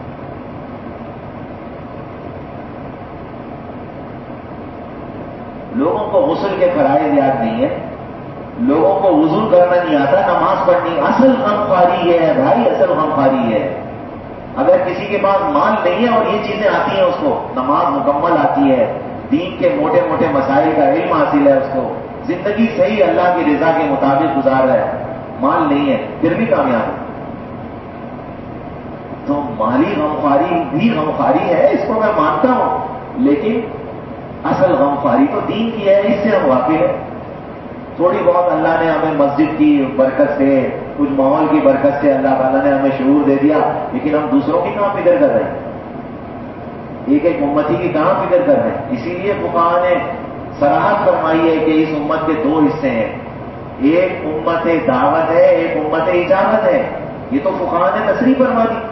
لوگوں کو غسل کے فرائض یاد نہیں ہے، لوگوں کو وضو کرنا نہیں آتا، نماز پڑھنی. اصل غمخواری یہ ہے بھائی، اصل غمخواری ہے. اگر کسی کے پاس مال نہیں ہے اور یہ چیزیں آتی ہیں، اس کو نماز مکمل آتی ہے، دین کے موٹے موٹے مسائل کا علم حاصل ہے، اس کو زندگی صحیح اللہ کی رضا کے مطابق گزار رہا ہے، مال نہیں ہے پھر بھی کامیاب ہے. تو مالی غمخواری بھی غمخواری ہے، اس کو میں مانتا ہوں، لیکن اصل غمخواری تو دین کی ہے، اس سے ہم واقف ہیں. تھوڑی بہت اللہ نے ہمیں مسجد کی برکت سے، کچھ ماحول کی برکت سے اللہ تعالیٰ نے ہمیں شعور دے دیا، لیکن ہم دوسروں کی کہاں فکر کر رہے ہیں، ایک ایک امتی کی کہاں فکر کر رہے ہیں. اسی لیے فقہاء نے صراحت فرمائی ہے کہ اس امت کے دو حصے ہیں، ایک امت دعوت ہے، ایک امت اجابت ہے. یہ تو فقہاء نے تصریح فرما دی.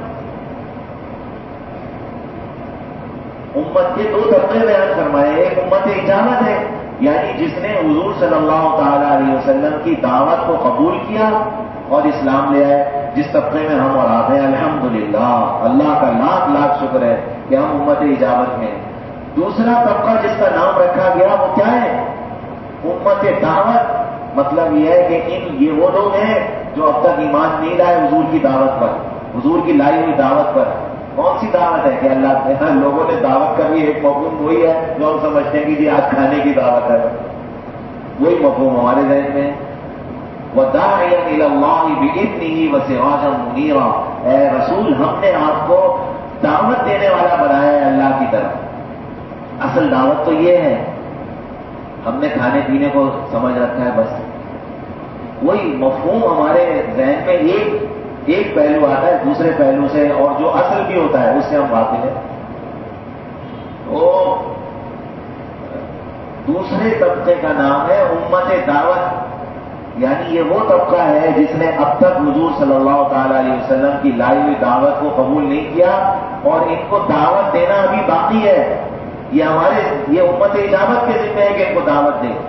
امت کے دو طبقے بیان فرمائے، ایک امت اجابت ہے یعنی جس نے حضور صلی اللہ تعالی علیہ وسلم کی دعوت کو قبول کیا اور اسلام لے آئے، جس طبقے میں ہم اور آپ ہیں. الحمدللہ، اللہ کا لاکھ لاکھ شکر ہے کہ ہم امت اجابت میں. دوسرا طبقہ جس کا نام رکھا گیا وہ کیا ہے؟ امت دعوت. مطلب یہ ہے کہ ان یہ وہ لوگ ہیں جو اب تک ایمان نہیں لائے حضور کی دعوت پر، حضور کی لائی ہوئی دعوت پر. کون سی دعوت ہے کہ اللہ لوگوں نے دعوت کا بھی ایک مفہوم وہی ہے جو ہم سمجھتے ہیں کہ جی آج کھانے کی دعوت ہے، وہی مفہوم ہمارے ذہن میں. وَدَاعِيًا إِلَى اللَّهِ بِإِذْنِهِ وَسِرَاجًا مُنِيرًا، اے رسول ہم نے آپ کو دعوت دینے والا بنایا ہے اللہ کی طرف. اصل دعوت تو یہ ہے، ہم نے کھانے پینے کو سمجھ رکھا ہے بس. وہی مفہوم ہمارے ذہن میں ایک ایک پہلو آتا ہے دوسرے پہلو سے، اور جو اصل بھی ہوتا ہے اس سے ہم واقف ہیں. تو دوسرے طبقے کا نام ہے امت دعوت، یعنی یہ وہ طبقہ ہے جس نے اب تک حضور صلی اللہ تعالی علیہ وسلم کی لائی ہوئی دعوت کو قبول نہیں کیا اور ان کو دعوت دینا ابھی باقی ہے. یہ ہمارے یہ امت اجابت کے ذمہ ہے کہ ان کو دعوت دے،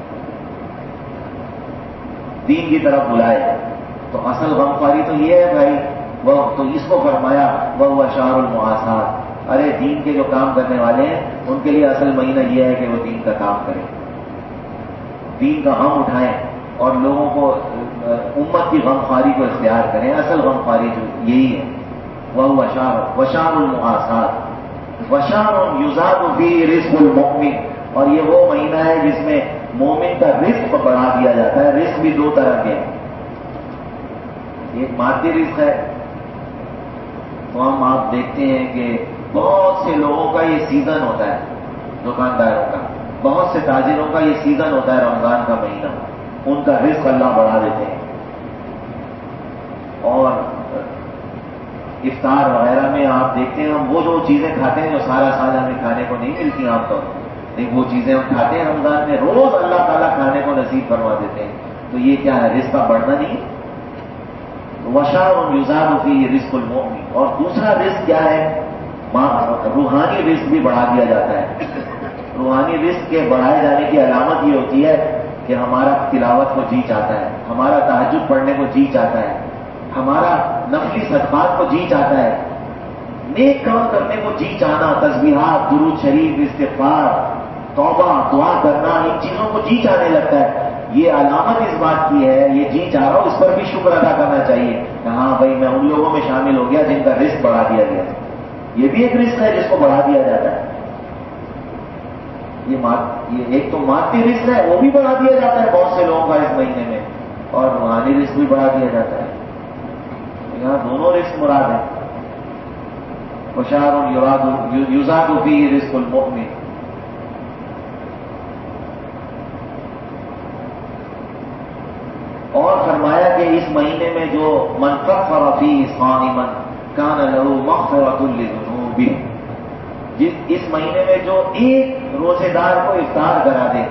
دین کی طرف بلائے. تو اصل غمخواری تو یہ ہے بھائی، وہ تو اس کو فرمایا وہ شہر المواسات. ارے دین کے جو کام کرنے والے ہیں ان کے لیے اصل مہینہ یہ ہے کہ وہ دین کا کام کریں، دین کا غم اٹھائیں اور لوگوں کو امت کی غمخواری کو اختیار کریں. اصل غمخواری جو یہی ہے وہ شہر وشہر المواسات، وشہر یزاد فیہ رزق المؤمن. اور یہ وہ مہینہ ہے جس میں مومن کا رزق بڑھا دیا جاتا ہے. رزق بھی دو طرح کے ہیں، ایک مادی رزق ہے. تو ہم آپ دیکھتے ہیں کہ بہت سے لوگوں کا یہ سیزن ہوتا ہے، دکانداروں کا، بہت سے تاجروں کا یہ سیزن ہوتا ہے رمضان کا مہینہ، ان کا رزق اللہ بڑھا دیتے ہیں. اور افطار وغیرہ میں آپ دیکھتے ہیں ہم وہ جو چیزیں کھاتے ہیں جو سارا سال ہمیں کھانے کو نہیں ملتی عام طور پر، لیکن وہ چیزیں ہم کھاتے ہیں رمضان میں، روز اللہ تعالیٰ کھانے کو نصیب فرما دیتے ہیں. تو یہ کیا ہے؟ رزق کا بڑھنا نہیں. وشاء یزاد فیہ رزق المؤمن، اور دوسرا رزق کیا ہے؟ روحانی رزق بھی بڑھا دیا جاتا ہے. روحانی رزق کے بڑھائے جانے کی علامت یہ ہوتی ہے کہ ہمارا تلاوت کو جی چاہتا ہے، ہمارا تہجد پڑھنے کو جی چاہتا ہے، ہمارا نفلی صدقات کو جی چاہتا ہے، نیک کام کرنے کو جی چاہنا، تسبیحات، درود شریف، استغفار، توبہ، دعا کرنا، ان چیزوں کو جی چاہنے لگتا ہے. یہ علامت اس بات کی ہے، یہ جی چاہ رہا ہوں، اس پر بھی شکر ادا کرنا چاہیے کہ ہاں بھائی میں ان لوگوں میں شامل ہو گیا جن کا رزق بڑھا دیا گیا. یہ بھی ایک رزق ہے جس کو بڑھا دیا جاتا ہے. یہ یہ ایک تو مادی رزق ہے، وہ بھی بڑھا دیا جاتا ہے بہت سے لوگوں کا اس مہینے میں، اور روحانی رزق بھی بڑھا دیا جاتا ہے. یہاں دونوں رزق مراد ہیں. وشار یزاد فیہ رزق المؤمن. اور فرمایا کہ اس مہینے میں جو من کفر فیہ صائما کان لہ مغفرۃ لذنوبہ، جس اس مہینے میں جو ایک روزے دار کو افطار کرا دے،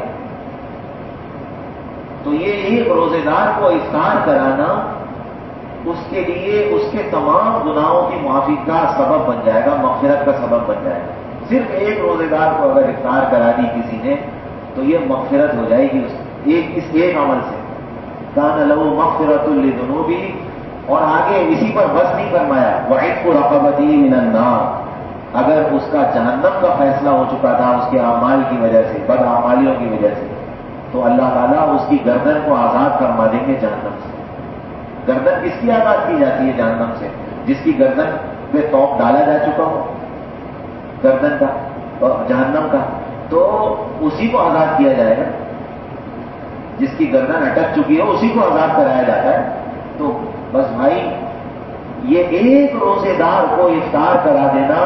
تو یہ ایک روزے دار کو افطار کرانا اس کے لیے اس کے تمام گناہوں کی معافی کا سبب بن جائے گا، مغفرت کا سبب بن جائے گا. صرف ایک روزے دار کو اگر افطار کرا دی کسی نے تو یہ مغفرت ہو جائے گی اس ایک اس ایک عمل سے. کان لہ مغفرۃ لذنوبہ. اور آگے اسی پر بس نہیں فرمایا وعتق رقبتہ من النار. اگر اس کا جہنم کا فیصلہ ہو چکا تھا اس کے اعمال کی وجہ سے، بد اعمالیوں کی وجہ سے، تو اللہ تعالیٰ اس کی گردن کو آزاد فرما دیں گے جہنم سے. گردن کس کی آزاد کی جاتی ہے جہنم سے؟ جس کی گردن پہ توق ڈالا جا چکا ہو گردن کا جہنم کا، تو اسی کو آزاد کیا جائے گا. جس کی گردن اٹک چکی ہو اسی کو آزاد کرایا جاتا ہے. تو بس بھائی یہ ایک روزے دار کو افطار کرا دینا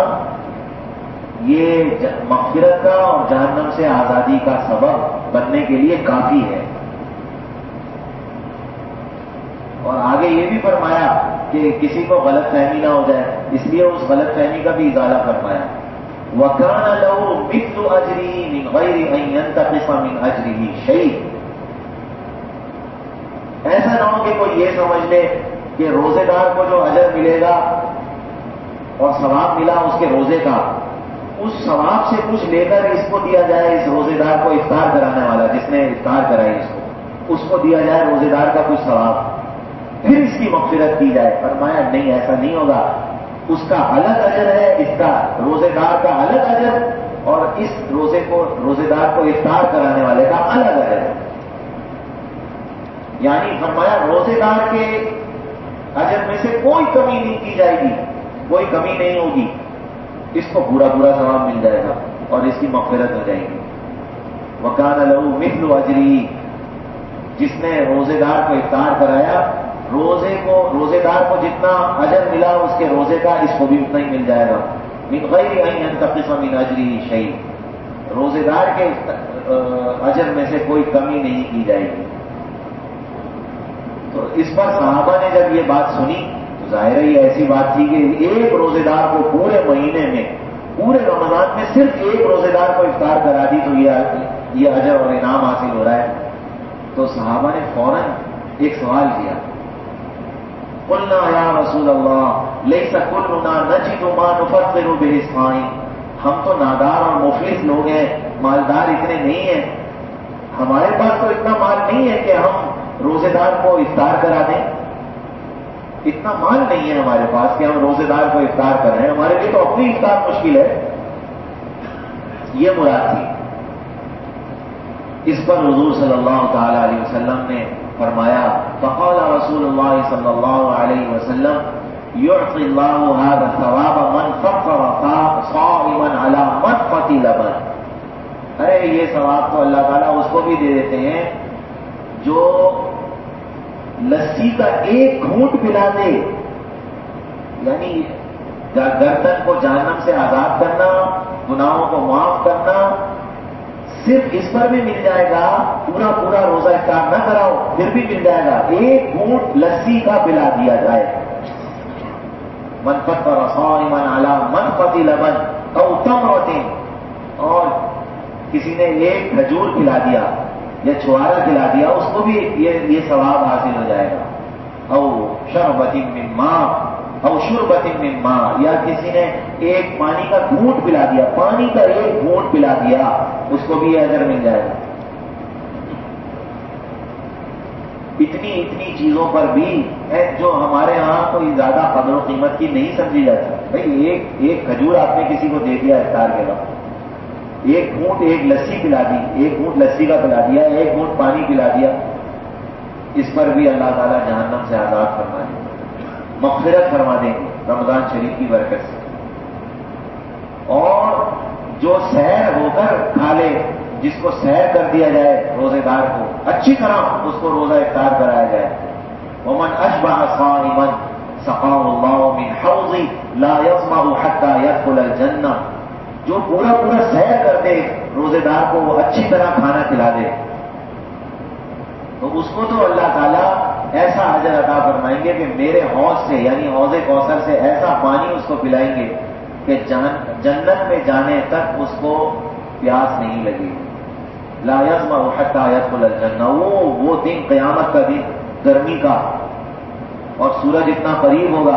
یہ مغفرت کا اور جہنم سے آزادی کا سبب بننے کے لیے کافی ہے. اور آگے یہ بھی فرمایا کہ کسی کو غلط فہمی نہ ہو جائے، اس لیے اس غلط فہمی کا بھی ازالہ فرمایا. وَكَانَ لَهُ مِثْلُ أَجْرِهِ مِنْ غَيْرِ أَنْ يَنْتَقِصَ مِنْ أَجْرِهِ شَيْءٍ. ایسا نہ ہو کہ کوئی یہ سمجھ لے کہ روزے دار کو جو اجر ملے گا اور ثواب ملا اس کے روزے کا، اس ثواب سے کچھ لے کر اس کو دیا جائے، اس روزے دار کو افطار کرانے والا جس نے افطار کرائی اس کو اس کو دیا جائے روزے دار کا کچھ ثواب، پھر اس کی مغفرت کی جائے. فرمایا نہیں، ایسا نہیں ہوگا. اس کا الگ اجر ہے، اس کا روزے دار کا الگ اجر، اور اس روزے کو روزے دار کو افطار کرانے والے کا الگ اجر ہے. یعنی فرمایا روزے دار کے اجر میں سے کوئی کمی نہیں کی جائے گی، کوئی کمی نہیں ہوگی. اس کو پورا پورا ثواب مل جائے گا اور اس کی مغفرت ہو جائے گی. وَكَانَ لَهُ مِثْلُ أَجْرِهِ. جس نے روزے دار کو افطار کرایا، روزے کو روزے دار کو جتنا اجر ملا اس کے روزے کا اس کو بھی اتنا ہی مل جائے گا. مِنْ غَيْرِ أَنْ يَنْتَقِصَ مِنْ أَجْرِهِ شَيْءٍ. روزے دار کے اجر میں سے کوئی کمی نہیں کی جائے گی. تو اس پر صحابہ نے جب یہ بات سنی تو ظاہر ہے یہ ایسی بات تھی کہ ایک روزے دار کو پورے مہینے میں، پورے رمضان میں صرف ایک روزے دار کو افطار کرا دی تو یہ یہ اجر اور انعام حاصل ہو رہا ہے. تو صحابہ نے فوراً ایک سوال کیا، قلنا یا رسول اللہ لیس کلنا نجد ما نفطر به الصائم. ہم تو نادار اور مفلس لوگ ہیں، مالدار اتنے نہیں ہیں، ہمارے پاس تو اتنا مال نہیں ہے کہ ہم روزے دار کو افطار کرا دیں. اتنا مال نہیں ہے ہمارے پاس کہ ہم روزے دار کو افطار کر رہے ہیں، ہمارے لیے تو اپنی افطار مشکل ہے. یہ مراد تھی. اس پر حضور صلی اللہ تعالی علیہ وسلم نے فرمایا فقال رسول اللہ صلی اللہ علیہ وسلم یعطی اللہ هذا الثواب من فطر صائما علی مدفۃ لبن. ارے یہ ثواب تو اللہ تعالیٰ اس کو بھی دے دیتے ہیں جو لسی کا ایک گھونٹ پلا دے. یعنی گردن کو جہنم سے آزاد کرنا، گناہوں کو معاف کرنا، صرف اس پر بھی مل جائے گا. پورا پورا روزہ افطار نہ کراؤ پھر بھی مل جائے گا. ایک گھونٹ لسی کا پلا دیا جائے. من فطر صائما علی مدفۃ لبن او تمرۃ. اور کسی نے ایک کھجور کھلا دیا یا چھوارا کھلا دیا اس کو بھی یہ یہ ثواب حاصل ہو جائے گا. او شربت من ماء او شربت من ماء، یا کسی نے ایک پانی کا گھونٹ پلا دیا، پانی کا ایک گھونٹ پلا دیا، اس کو بھی اجر مل جائے گا۔ اتنی اتنی چیزوں پر بھی ہے جو ہمارے ہاں کوئی زیادہ قدر و قیمت کی نہیں سمجھی جاتی۔ بھائی ایک ایک کھجور آپ نے کسی کو دے دیا افطار کے وقت، ایک گھونٹ ایک لسی پلا دی، ایک گھونٹ لسی کا پلا دیا، ایک گھونٹ پانی پلا دیا، اس پر بھی اللہ تعالیٰ جہنم سے آزاد فرما دیں گے، مغفرت فرما دیں گے رمضان شریف کی برکت سے۔ اور جو سیر ہو کر کھا لے، جس کو سیر کر دیا جائے روزے دار کو، اچھی طرح اس کو روزہ افطار کرایا جائے۔ ومن اشبع صائما سقاه الله من حوض لا يظمأ حتى يدخل الجنہ، جو پورا پورا سیر کر دے روزے دار کو، وہ اچھی طرح کھانا کھلا دے، تو اس کو تو اللہ تعالیٰ ایسا اجر عطا فرمائیں گے کہ میرے حوض سے، یعنی حوض کوثر سے ایسا پانی اس کو پلائیں گے کہ جنت میں جانے تک اس کو پیاس نہیں لگے گی۔ لا یظمأ حتی یدخل الجنہ، وہ وہ دن قیامت کا دن، گرمی کا، اور سورج اتنا قریب ہوگا،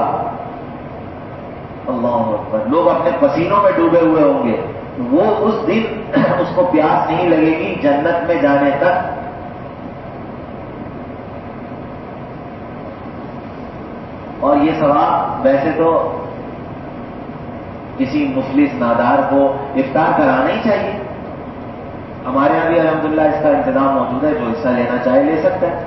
اللہ اکبر، لوگ اپنے پسینوں میں ڈوبے ہوئے ہوں گے، وہ اس دن اس کو پیاس نہیں لگے گی جنت میں جانے تک۔ اور یہ ثواب ویسے تو کسی مفلس نادار کو افطار کرانا ہی چاہیے، ہمارے یہاں بھی الحمدللہ اس کا انتظام موجود ہے، جو حصہ لینا چاہے لے سکتا ہے۔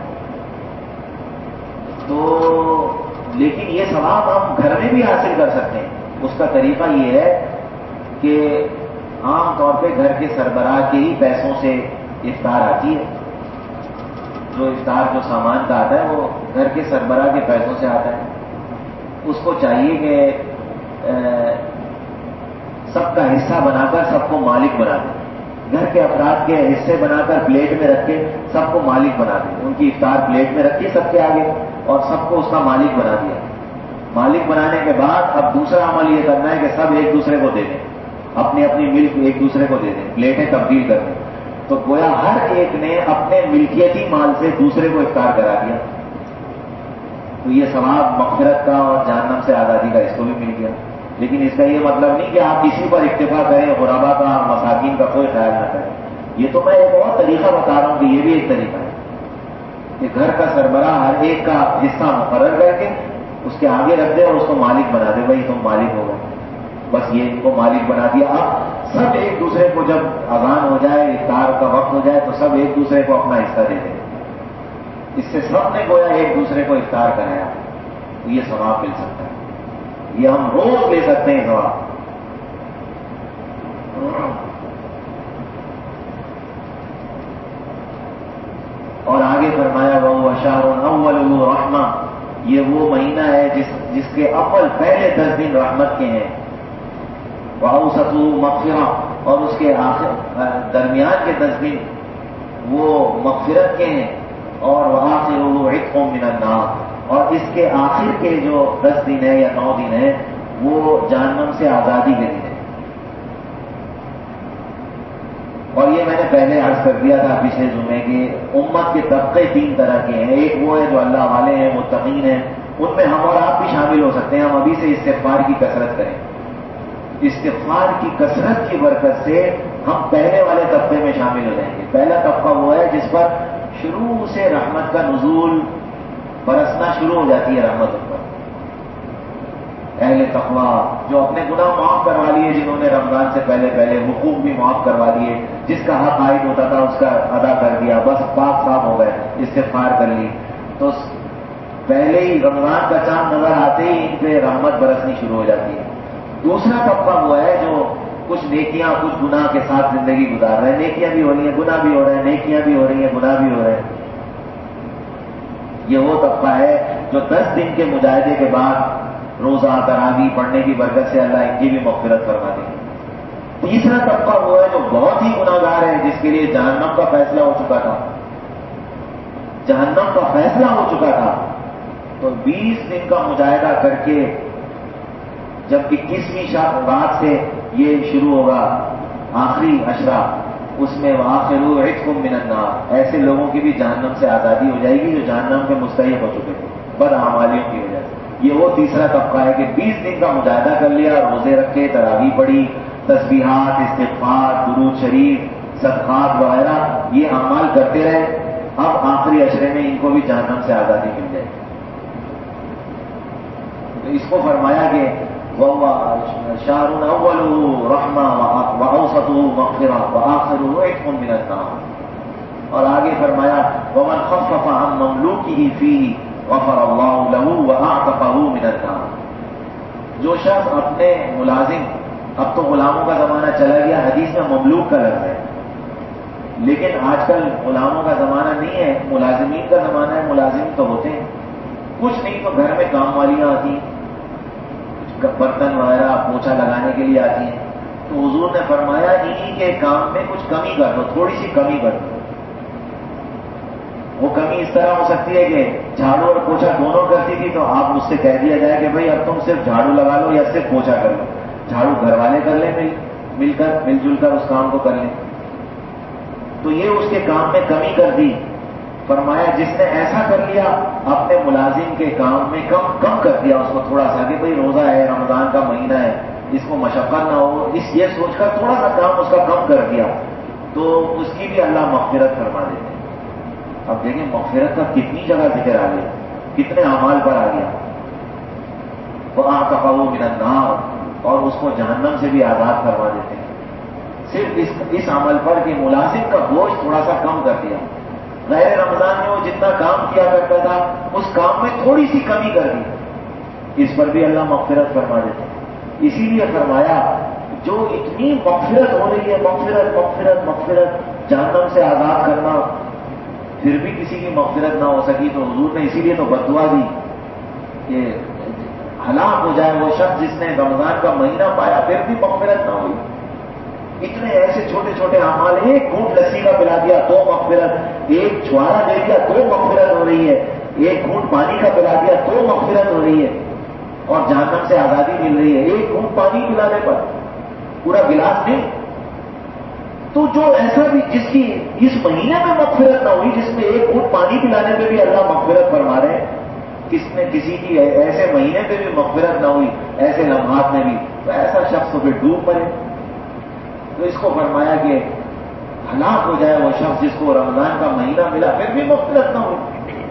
تو لیکن یہ ثواب ہم گھر میں بھی حاصل کر سکتے ہیں۔ اس کا طریقہ یہ ہے کہ عام طور پہ گھر کے سربراہ کے ہی پیسوں سے افطار آتی ہے، جو افطار جو سامان کا آتا ہے وہ گھر کے سربراہ کے پیسوں سے آتا ہے۔ اس کو چاہیے کہ سب کا حصہ بنا کر سب کو مالک بنا دیں، گھر کے افراد کے حصے بنا کر پلیٹ میں رکھ کے سب کو مالک بنا دیں، ان کی افطار پلیٹ میں رکھی سب کے آگے اور سب کو اس کا مالک بنا دیا۔ مالک بنانے کے بعد اب دوسرا عمل یہ کرنا ہے کہ سب ایک دوسرے کو دے دیں، اپنی اپنی ملک ایک دوسرے کو دے دیں، پلیٹیں تبدیل کر دیں، تو گویا ہر ایک نے اپنے ملکیتی مال سے دوسرے کو افطار کرا دیا۔ تو یہ ثواب مغفرت کا اور جہنم سے آزادی کا اس کو بھی مل گیا۔ لیکن اس کا یہ مطلب نہیں کہ آپ اسی پر اکتفا کریں، غربا کا اور مساکین کا کوئی خیال نہ کریں۔ یہ تو میں ایک اور طریقہ بتا رہا ہوں کہ یہ بھی ایک طریقہ ہے کہ گھر کا سربراہ ہر ایک کا حصہ مقرر کر کے اس کے آگے رکھ دے اور اس کو مالک بنا دے، بھائی تم مالک ہو گئے، بس یہ ان کو مالک بنا دیا۔ اب سب ایک دوسرے کو جب اذان ہو جائے، افطار کا وقت ہو جائے، تو سب ایک دوسرے کو اپنا حصہ دے دیں، اس سے سب نے گویا ایک دوسرے کو افطار کرایا، تو یہ ثواب مل سکتا ہے، یہ ہم روز لے سکتے ہیں ثواب۔ اور آگے فرمایا وہ شہر اول رحمہ، یہ وہ مہینہ ہے جس جس کے اول پہلے دس دن رحمت کے ہیں، واوسط مغفرہ، اور اس کے آخر درمیان کے دس دن وہ مغفرت کے ہیں، اور وآخر عتق من النار، اور اس کے آخر کے جو دس دن ہے یا نو دن ہے وہ جہنم سے آزادی کے دن ہے۔ اور یہ میں نے پہلے عرض کر دیا تھا پچھلے جمعے کے، امت کے طبقے تین طرح کے ہیں، ایک وہ ہے جو اللہ والے ہیں، متقین ہیں، ان میں ہم اور آپ بھی شامل ہو سکتے ہیں، ہم ابھی سے استغفار کی کثرت کریں، استغفار کی کثرت کی برکت سے ہم پہلے والے طبقے میں شامل ہو جائیں گے۔ پہلا طبقہ وہ ہے جس پر شروع سے رحمت کا نزول برسنا شروع ہو جاتی ہے، رحمت پر، اہل تقویٰ جو اپنے گناہ معاف کروا لیے، جنہوں نے رمضان سے پہلے پہلے حقوق بھی معاف کروا دیے، جس کا حق عائد ہوتا تھا اس کا ادا کر دیا، بس پاک صاف ہو گئے، استغفار کر لی، تو پہلے ہی رمضان کا چاند نظر آتے ہی ان پہ رحمت برسنی شروع ہو جاتی ہے۔ دوسرا طبقہ وہ ہے جو کچھ نیکیاں کچھ گناہ کے ساتھ زندگی گزار رہے ہیں، نیکیاں بھی ہو رہی ہیں، گناہ بھی ہو رہے ہیں، نیکیاں بھی ہو رہی ہیں، گناہ بھی ہو رہے ہیں۔ یہ وہ طبقہ ہے جو دس دن کے مجاہدے کے بعد روزہ تراویح پڑھنے کی برکت سے اللہ ان کی بھی مغفرت فرما دے گا۔ تیسرا طبقہ وہ ہے جو بہت ہی گناہ گار ہے، جس کے لیے جہنم کا فیصلہ ہو چکا تھا، جہنم کا فیصلہ ہو چکا تھا، تو بیس دن کا مجاہدہ کر کے جب اکیسویں رات سے یہ شروع ہوگا آخری عشرہ، اس میں وآخر عتق من النار، ایسے لوگوں کی بھی جہنم سے آزادی ہو جائے گی جو جہنم کے مستحق ہو چکے تھے۔ بدعمالیوں کی وجہ سے. یہ وہ تیسرا طبقہ ہے کہ بیس دن کا مجاہدہ کر لیا، روزے رکھے، تراویح پڑھی، تسبیحات، استغفار، درود شریف، صدقات وغیرہ یہ اعمال کرتے رہے. اب آخری عشرے میں ان کو بھی جہنم سے آزادی مل جائے. تو اس کو فرمایا کہ شہر اولہ رحمہ واوسطہ مغفرہ وآخرہ عتق من النار. اور آگے فرمایا ومن خفف عن مملوکہ فیہ غفر اللہ لہ واعتقہ من النار. جو شخص اپنے ملازم، اب تو غلاموں کا زمانہ چلا گیا، حدیث میں مملوک کا لفظ ہے، لیکن آج کل غلاموں کا زمانہ نہیں ہے، ملازمین کا زمانہ ہے. ملازم تو ہوتے ہیں، کچھ نہیں تو گھر میں کام والیاں آتی ہیں، برتن وغیرہ پوچھا لگانے کے لیے آتی ہیں. تو حضور نے فرمایا انہی کے کام میں کچھ کمی کر دو، تھوڑی سی کمی کر دو. وہ کمی اس طرح ہو سکتی ہے کہ جھاڑو اور پوچھا دونوں کرتی تھی تو آپ مجھ سے کہہ دیا جائے کہ بھائی اب تم صرف جھاڑو لگا لو یا صرف پوچھا کر لو. جھاڑو گھر والے کر لیں، مل مل کر مل جل کر اس کام کو کر لیں. تو یہ اس کے کام میں کمی کر دی. فرمایا جس نے ایسا کر لیا اپنے ملازم کے کام میں کم کم کر دیا اس کو تھوڑا سا کہ بھائی روزہ ہے، رمضان کا مہینہ ہے، اس کو مشقت نہ ہو، اس یہ سوچ کر تھوڑا سا کام اس کا کم کر دیا تو اس کی بھی اللہ مغفرت فرما دیتے ہیں. اب دیکھیں مغفرت کا کتنی جگہ ذکر آ گیا، کتنے اعمال پر آ گیا. وَأَعْتَقَهُ مِنَ النَّارِ، اور اس کو جہنم سے بھی آزاد فرما دیتے ہیں صرف اس اس عمل پر کہ ملازم کا بوجھ تھوڑا سا کم کر دیا. غیر رمضان میں وہ جتنا کام کیا کرتا تھا اس کام میں تھوڑی سی کمی کر دی، اس پر بھی اللہ مغفرت فرما دیتے ہیں. اسی لیے فرمایا جو اتنی مغفرت ہو رہی ہے، مغفرت مغفرت مغفرت جہنم سے آزاد کرنا، پھر بھی کسی کی مغفرت نہ ہو سکی تو حضور نے اسی لیے تو بد دعا دی کہ ہلاک ہو جائے وہ شخص جس نے رمضان کا مہینہ پایا پھر بھی مغفرت نہ ہوئی. اتنے ایسے چھوٹے چھوٹے اعمال، ایک گھونٹ لسی کا پلا دیا تو مغفرت، ایک چھوارا دے دیا تو مغفرت ہو رہی ہے، ایک گھونٹ پانی کا پلا دیا تو مغفرت ہو رہی ہے اور جہنم سے آزادی مل رہی ہے. ایک گھونٹ پانی پلانے پر، پورا گلاس نہیں. تو جو ایسا بھی جس کی اس مہینے میں مغفرت نہ ہوئی، جس میں ایک گھونٹ پانی پلانے پہ بھی اللہ مغفرت فرما رہے ہیں، کس نے کسی کی ایسے مہینے پہ بھی مغفرت نہ ہوئی، ایسے لمحات میں بھی، تو ایسا شخص تو پھر ڈوب مرے. تو اس کو فرمایا کہ ہلاک ہو جائے وہ شخص جس کو رمضان کا مہینہ ملا پھر بھی مغفرت نہ ہوئی.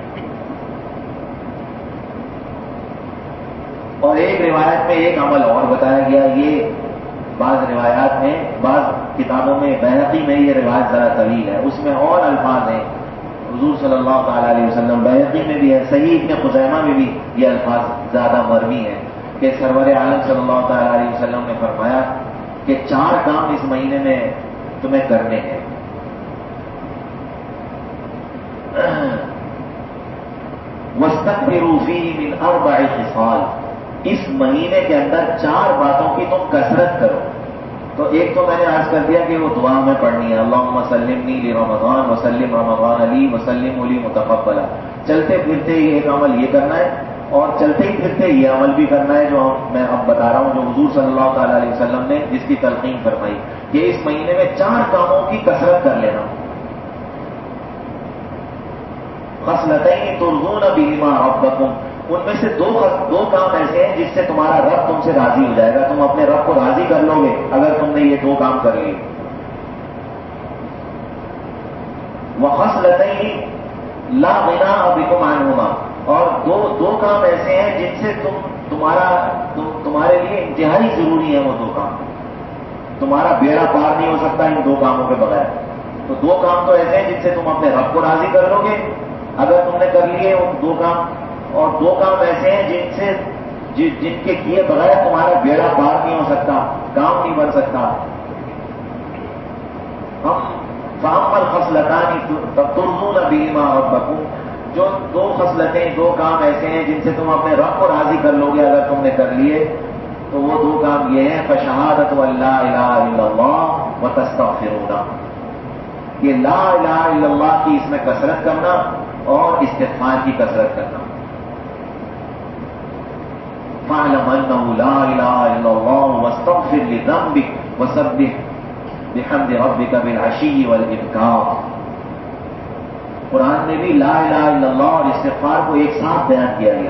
اور ایک روایت میں ایک عمل اور بتایا گیا، یہ بعض روایات میں، بعض کتابوں میں، بیہقی میں یہ روایت ذرا طویل ہے، اس میں اور الفاظ ہیں. حضور صلی اللہ تعالی علیہ وسلم، بیہقی میں بھی ہے، صحیح ابن خزیمہ میں بھی یہ الفاظ زیادہ مروی ہیں کہ سرور عالم صلی اللہ تعالی علیہ وسلم نے فرمایا کہ چار کام اس مہینے میں تمہیں کرنے ہیں. وَاسْتَكْثِرُوا فِيهِ مِنْ أَرْبَعِ خِصَالٍ، اس مہینے کے اندر چار باتوں کی تم کثرت کرو. تو ایک تو میں نے عرض کر دیا کہ وہ دعا میں پڑھنی ہے، اللہم سلمنی لرمضان وسلم رمضان لی وسلم لی متقبلا. چلتے پھرتے یہ ایک عمل یہ کرنا ہے، اور چلتے ہی پھرتے یہ عمل بھی کرنا ہے جو میں اب بتا رہا ہوں، جو حضور صلی اللہ تعالی علیہ وسلم نے جس کی تلقین فرمائی کہ اس مہینے میں چار کاموں کی کثرت کر لینا. خصلتین ترضون بہما ربکم، ان میں سے دو دو کام ایسے ہیں جس سے تمہارا رب تم سے راضی ہو جائے گا، تم اپنے رب کو راضی کر لو گے اگر تم نے یہ دو کام کر لیے. وخصلتین لا غنیٰ بکم عنہما، اور دو دو کام ایسے ہیں جن سے تم تمہارا تم تمہارے لیے انتہائی ضروری ہے وہ دو کام، تمہارا بیڑا پار نہیں ہو سکتا ان دو کاموں کے بغیر. تو دو کام تو ایسے ہیں جن سے تم اپنے رب کو راضی کر لو گے اگر تم نے کر لیے وہ دو کام، اور دو کام ایسے ہیں جن سے جن کے کیے بغیر تمہارا بیڑا پار نہیں ہو سکتا، کام نہیں بن سکتا. ہم فَأَمَّا الْخَصْلَتَانِ تُرْضُونَ بِهِمَا رَبَّكُمْ، جو دو خصلتیں، دو کام ایسے ہیں جن سے تم اپنے رب کو راضی کر لو گے اگر تم نے کر لیے، تو وہ دو کام یہ ہیں فَشَهَادَةُ أَن لَا إِلَٰهَ إِلَّا اللَّهُ وَتَسْتَغْفِرُونَ، کہ لا الہ الا اللہ کی اس میں کثرت کرنا اور استغفار کی کثرت کرنا. فَاعْلَمْ أَنَّهُ لَا إِلَٰهَ إِلَّا اللَّهُ وَاسْتَغْفِرْ لِذَنبِكَ وَسَبِّحْ بِحَمْدِ رَبِّكَ بِالْعَشِيِّ وَالْإِبْكَارِ. قرآن میں بھی لا الہ الا اللہ اور استغفار کو ایک ساتھ بیان کیا گیا.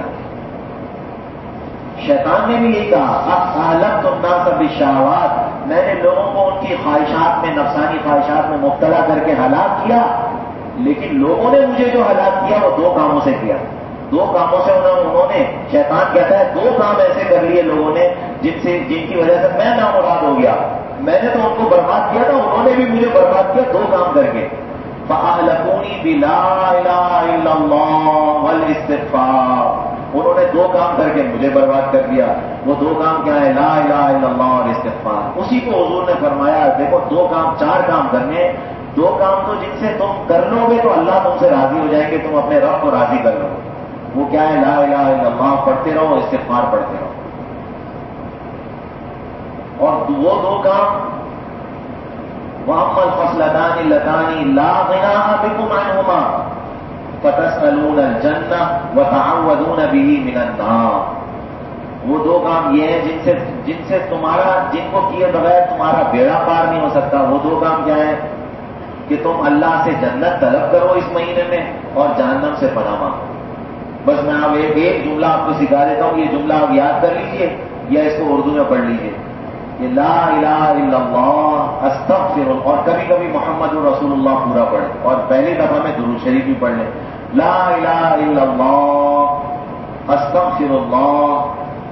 شیطان نے بھی یہی کہا اہلکت الناس بالشہوات، میں نے لوگوں کو ان کی خواہشات میں، نفسانی خواہشات میں مبتلا کر کے ہلاک کیا، لیکن لوگوں نے مجھے جو ہلاک کیا وہ دو کاموں سے کیا. دو کاموں سے انہوں, انہوں نے شیطان کہتا ہے دو کام ایسے کر لیے لوگوں نے جن سے جن کی وجہ سے میں نامراد ہو گیا. میں نے تو ان کو برباد کیا تھا، انہوں نے بھی مجھے برباد کیا دو کام کر کے. فَأَهْلَكُونِي بِلَا إِلَٰهَ إِلَّا اللَّهُ وَالْإِسْتِغْفَارِ، انہوں نے دو کام کر کے مجھے برباد کر دیا. وہ دو کام کیا ہے؟ لا الہ الا اللہ اور استغفار. اسی کو حضور نے فرمایا دیکھو دو کام، چار کام کرنے، دو کام تو جن سے تم کر لو گے تو اللہ تم سے راضی ہو جائیں گے، تم اپنے رب کو راضی کر لو. وہ کیا ہے؟ لا الہ الا اللہ پڑھتے رہو، استغفار پڑھتے رہو. اور وہ دو کام وَأَمَّا الْخَصْلَتَانِ اللَّتَانِ لَا غِنَىٰ بِكُمْ عَنْهُمَا فَتَسْأَلُونَ الْجَنَّةَ وَتَعَوَّذُونَ بِهِ مِنَ النَّارِ. وہ دو کام یہ ہیں جن سے جن سے تمہارا جن کو کیے بغیر تمہارا بیڑا پار نہیں ہو سکتا. وہ دو کام کیا ہے؟ کہ تم اللہ سے جنت طلب کرو اس مہینے میں اور جہنم سے پناہ مانگو. بس میں آپ ایک ایک جملہ آپ کو سکھا دیتا ہوں، یہ جملہ آپ یاد کر لیجئے یا اس کو اردو میں پڑھ لیجئے. یہ لا الہ الا اللہ استغفر اللہ، اور کبھی کبھی محمد رسول اللہ پورا پڑھیں اور پہلی دفعہ میں درود شریف بھی پڑھ لیں. لا الہ الا اللہ استغفر اللہ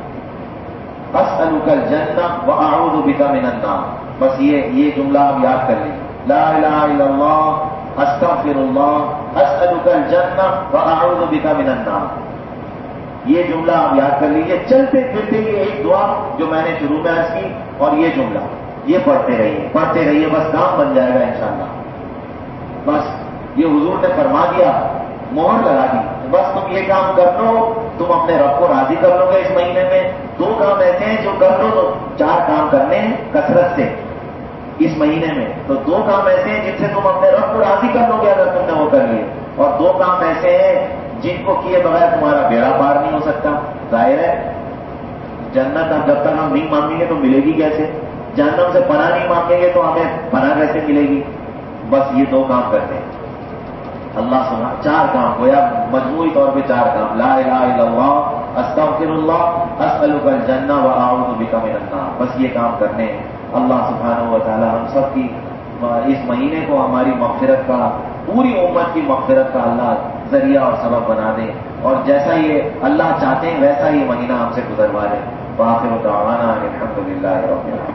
اسألک الجنہ واعوذ بک من النار. بس یہ یہ جملہ آپ یاد کر لیجیے. لا الہ الا اللہ استغفر اللہ اسألک الجنہ واعوذ بک من النار. یہ جملہ آپ یاد کر لیجیے. چلتے پھرتے یہ ایک دعا جو میں نے شروع میں عرض کی اور یہ جملہ یہ پڑھتے رہیے پڑھتے رہیے بس کام بن جائے گا انشاءاللہ. بس یہ حضور نے فرما دیا، مہر لگا دی. بس تم یہ کام کر لو، تم اپنے رب کو راضی کر لو گے اس مہینے میں. دو کام ایسے ہیں جو کر لو تو چار کام کرنے ہیں کثرت سے اس مہینے میں. تو دو کام ایسے ہیں جن سے تم اپنے رب کو راضی کر لو گے اگر تم نے وہ کر لیے، اور دو کام ایسے ہیں جن کو کیے بغیر تمہارا بیڑا پار نہیں ہو سکتا. ظاہر ہے جنت اب جب تک ہم نہیں مانگیں گے تو ملے گی کیسے؟ جہنم سے پناہ نہیں مانگیں گے تو ہمیں پناہ کیسے ملے گی؟ بس یہ دو کام کرتے ہیں اللہ سبحانہ. چار کام گویا مجموعی طور پہ چار کام. لا الہ الا اللہ استغفر اللہ اسألک الجنہ واعوذ بک من النار. بس یہ کام کرنے ہیں. اللہ سبحانہ و تعالی ہم سب کی اس مہینے کو ہماری مغفرت کا، پوری امت کی مغفرت کا اللہ ذریعہ اور سبب بنا دیں، اور جیسا یہ اللہ چاہتے ہیں ویسا یہ مہینہ ہم سے گزروا دیں. وآخر دعوانا الحمد للہ رب العالمین.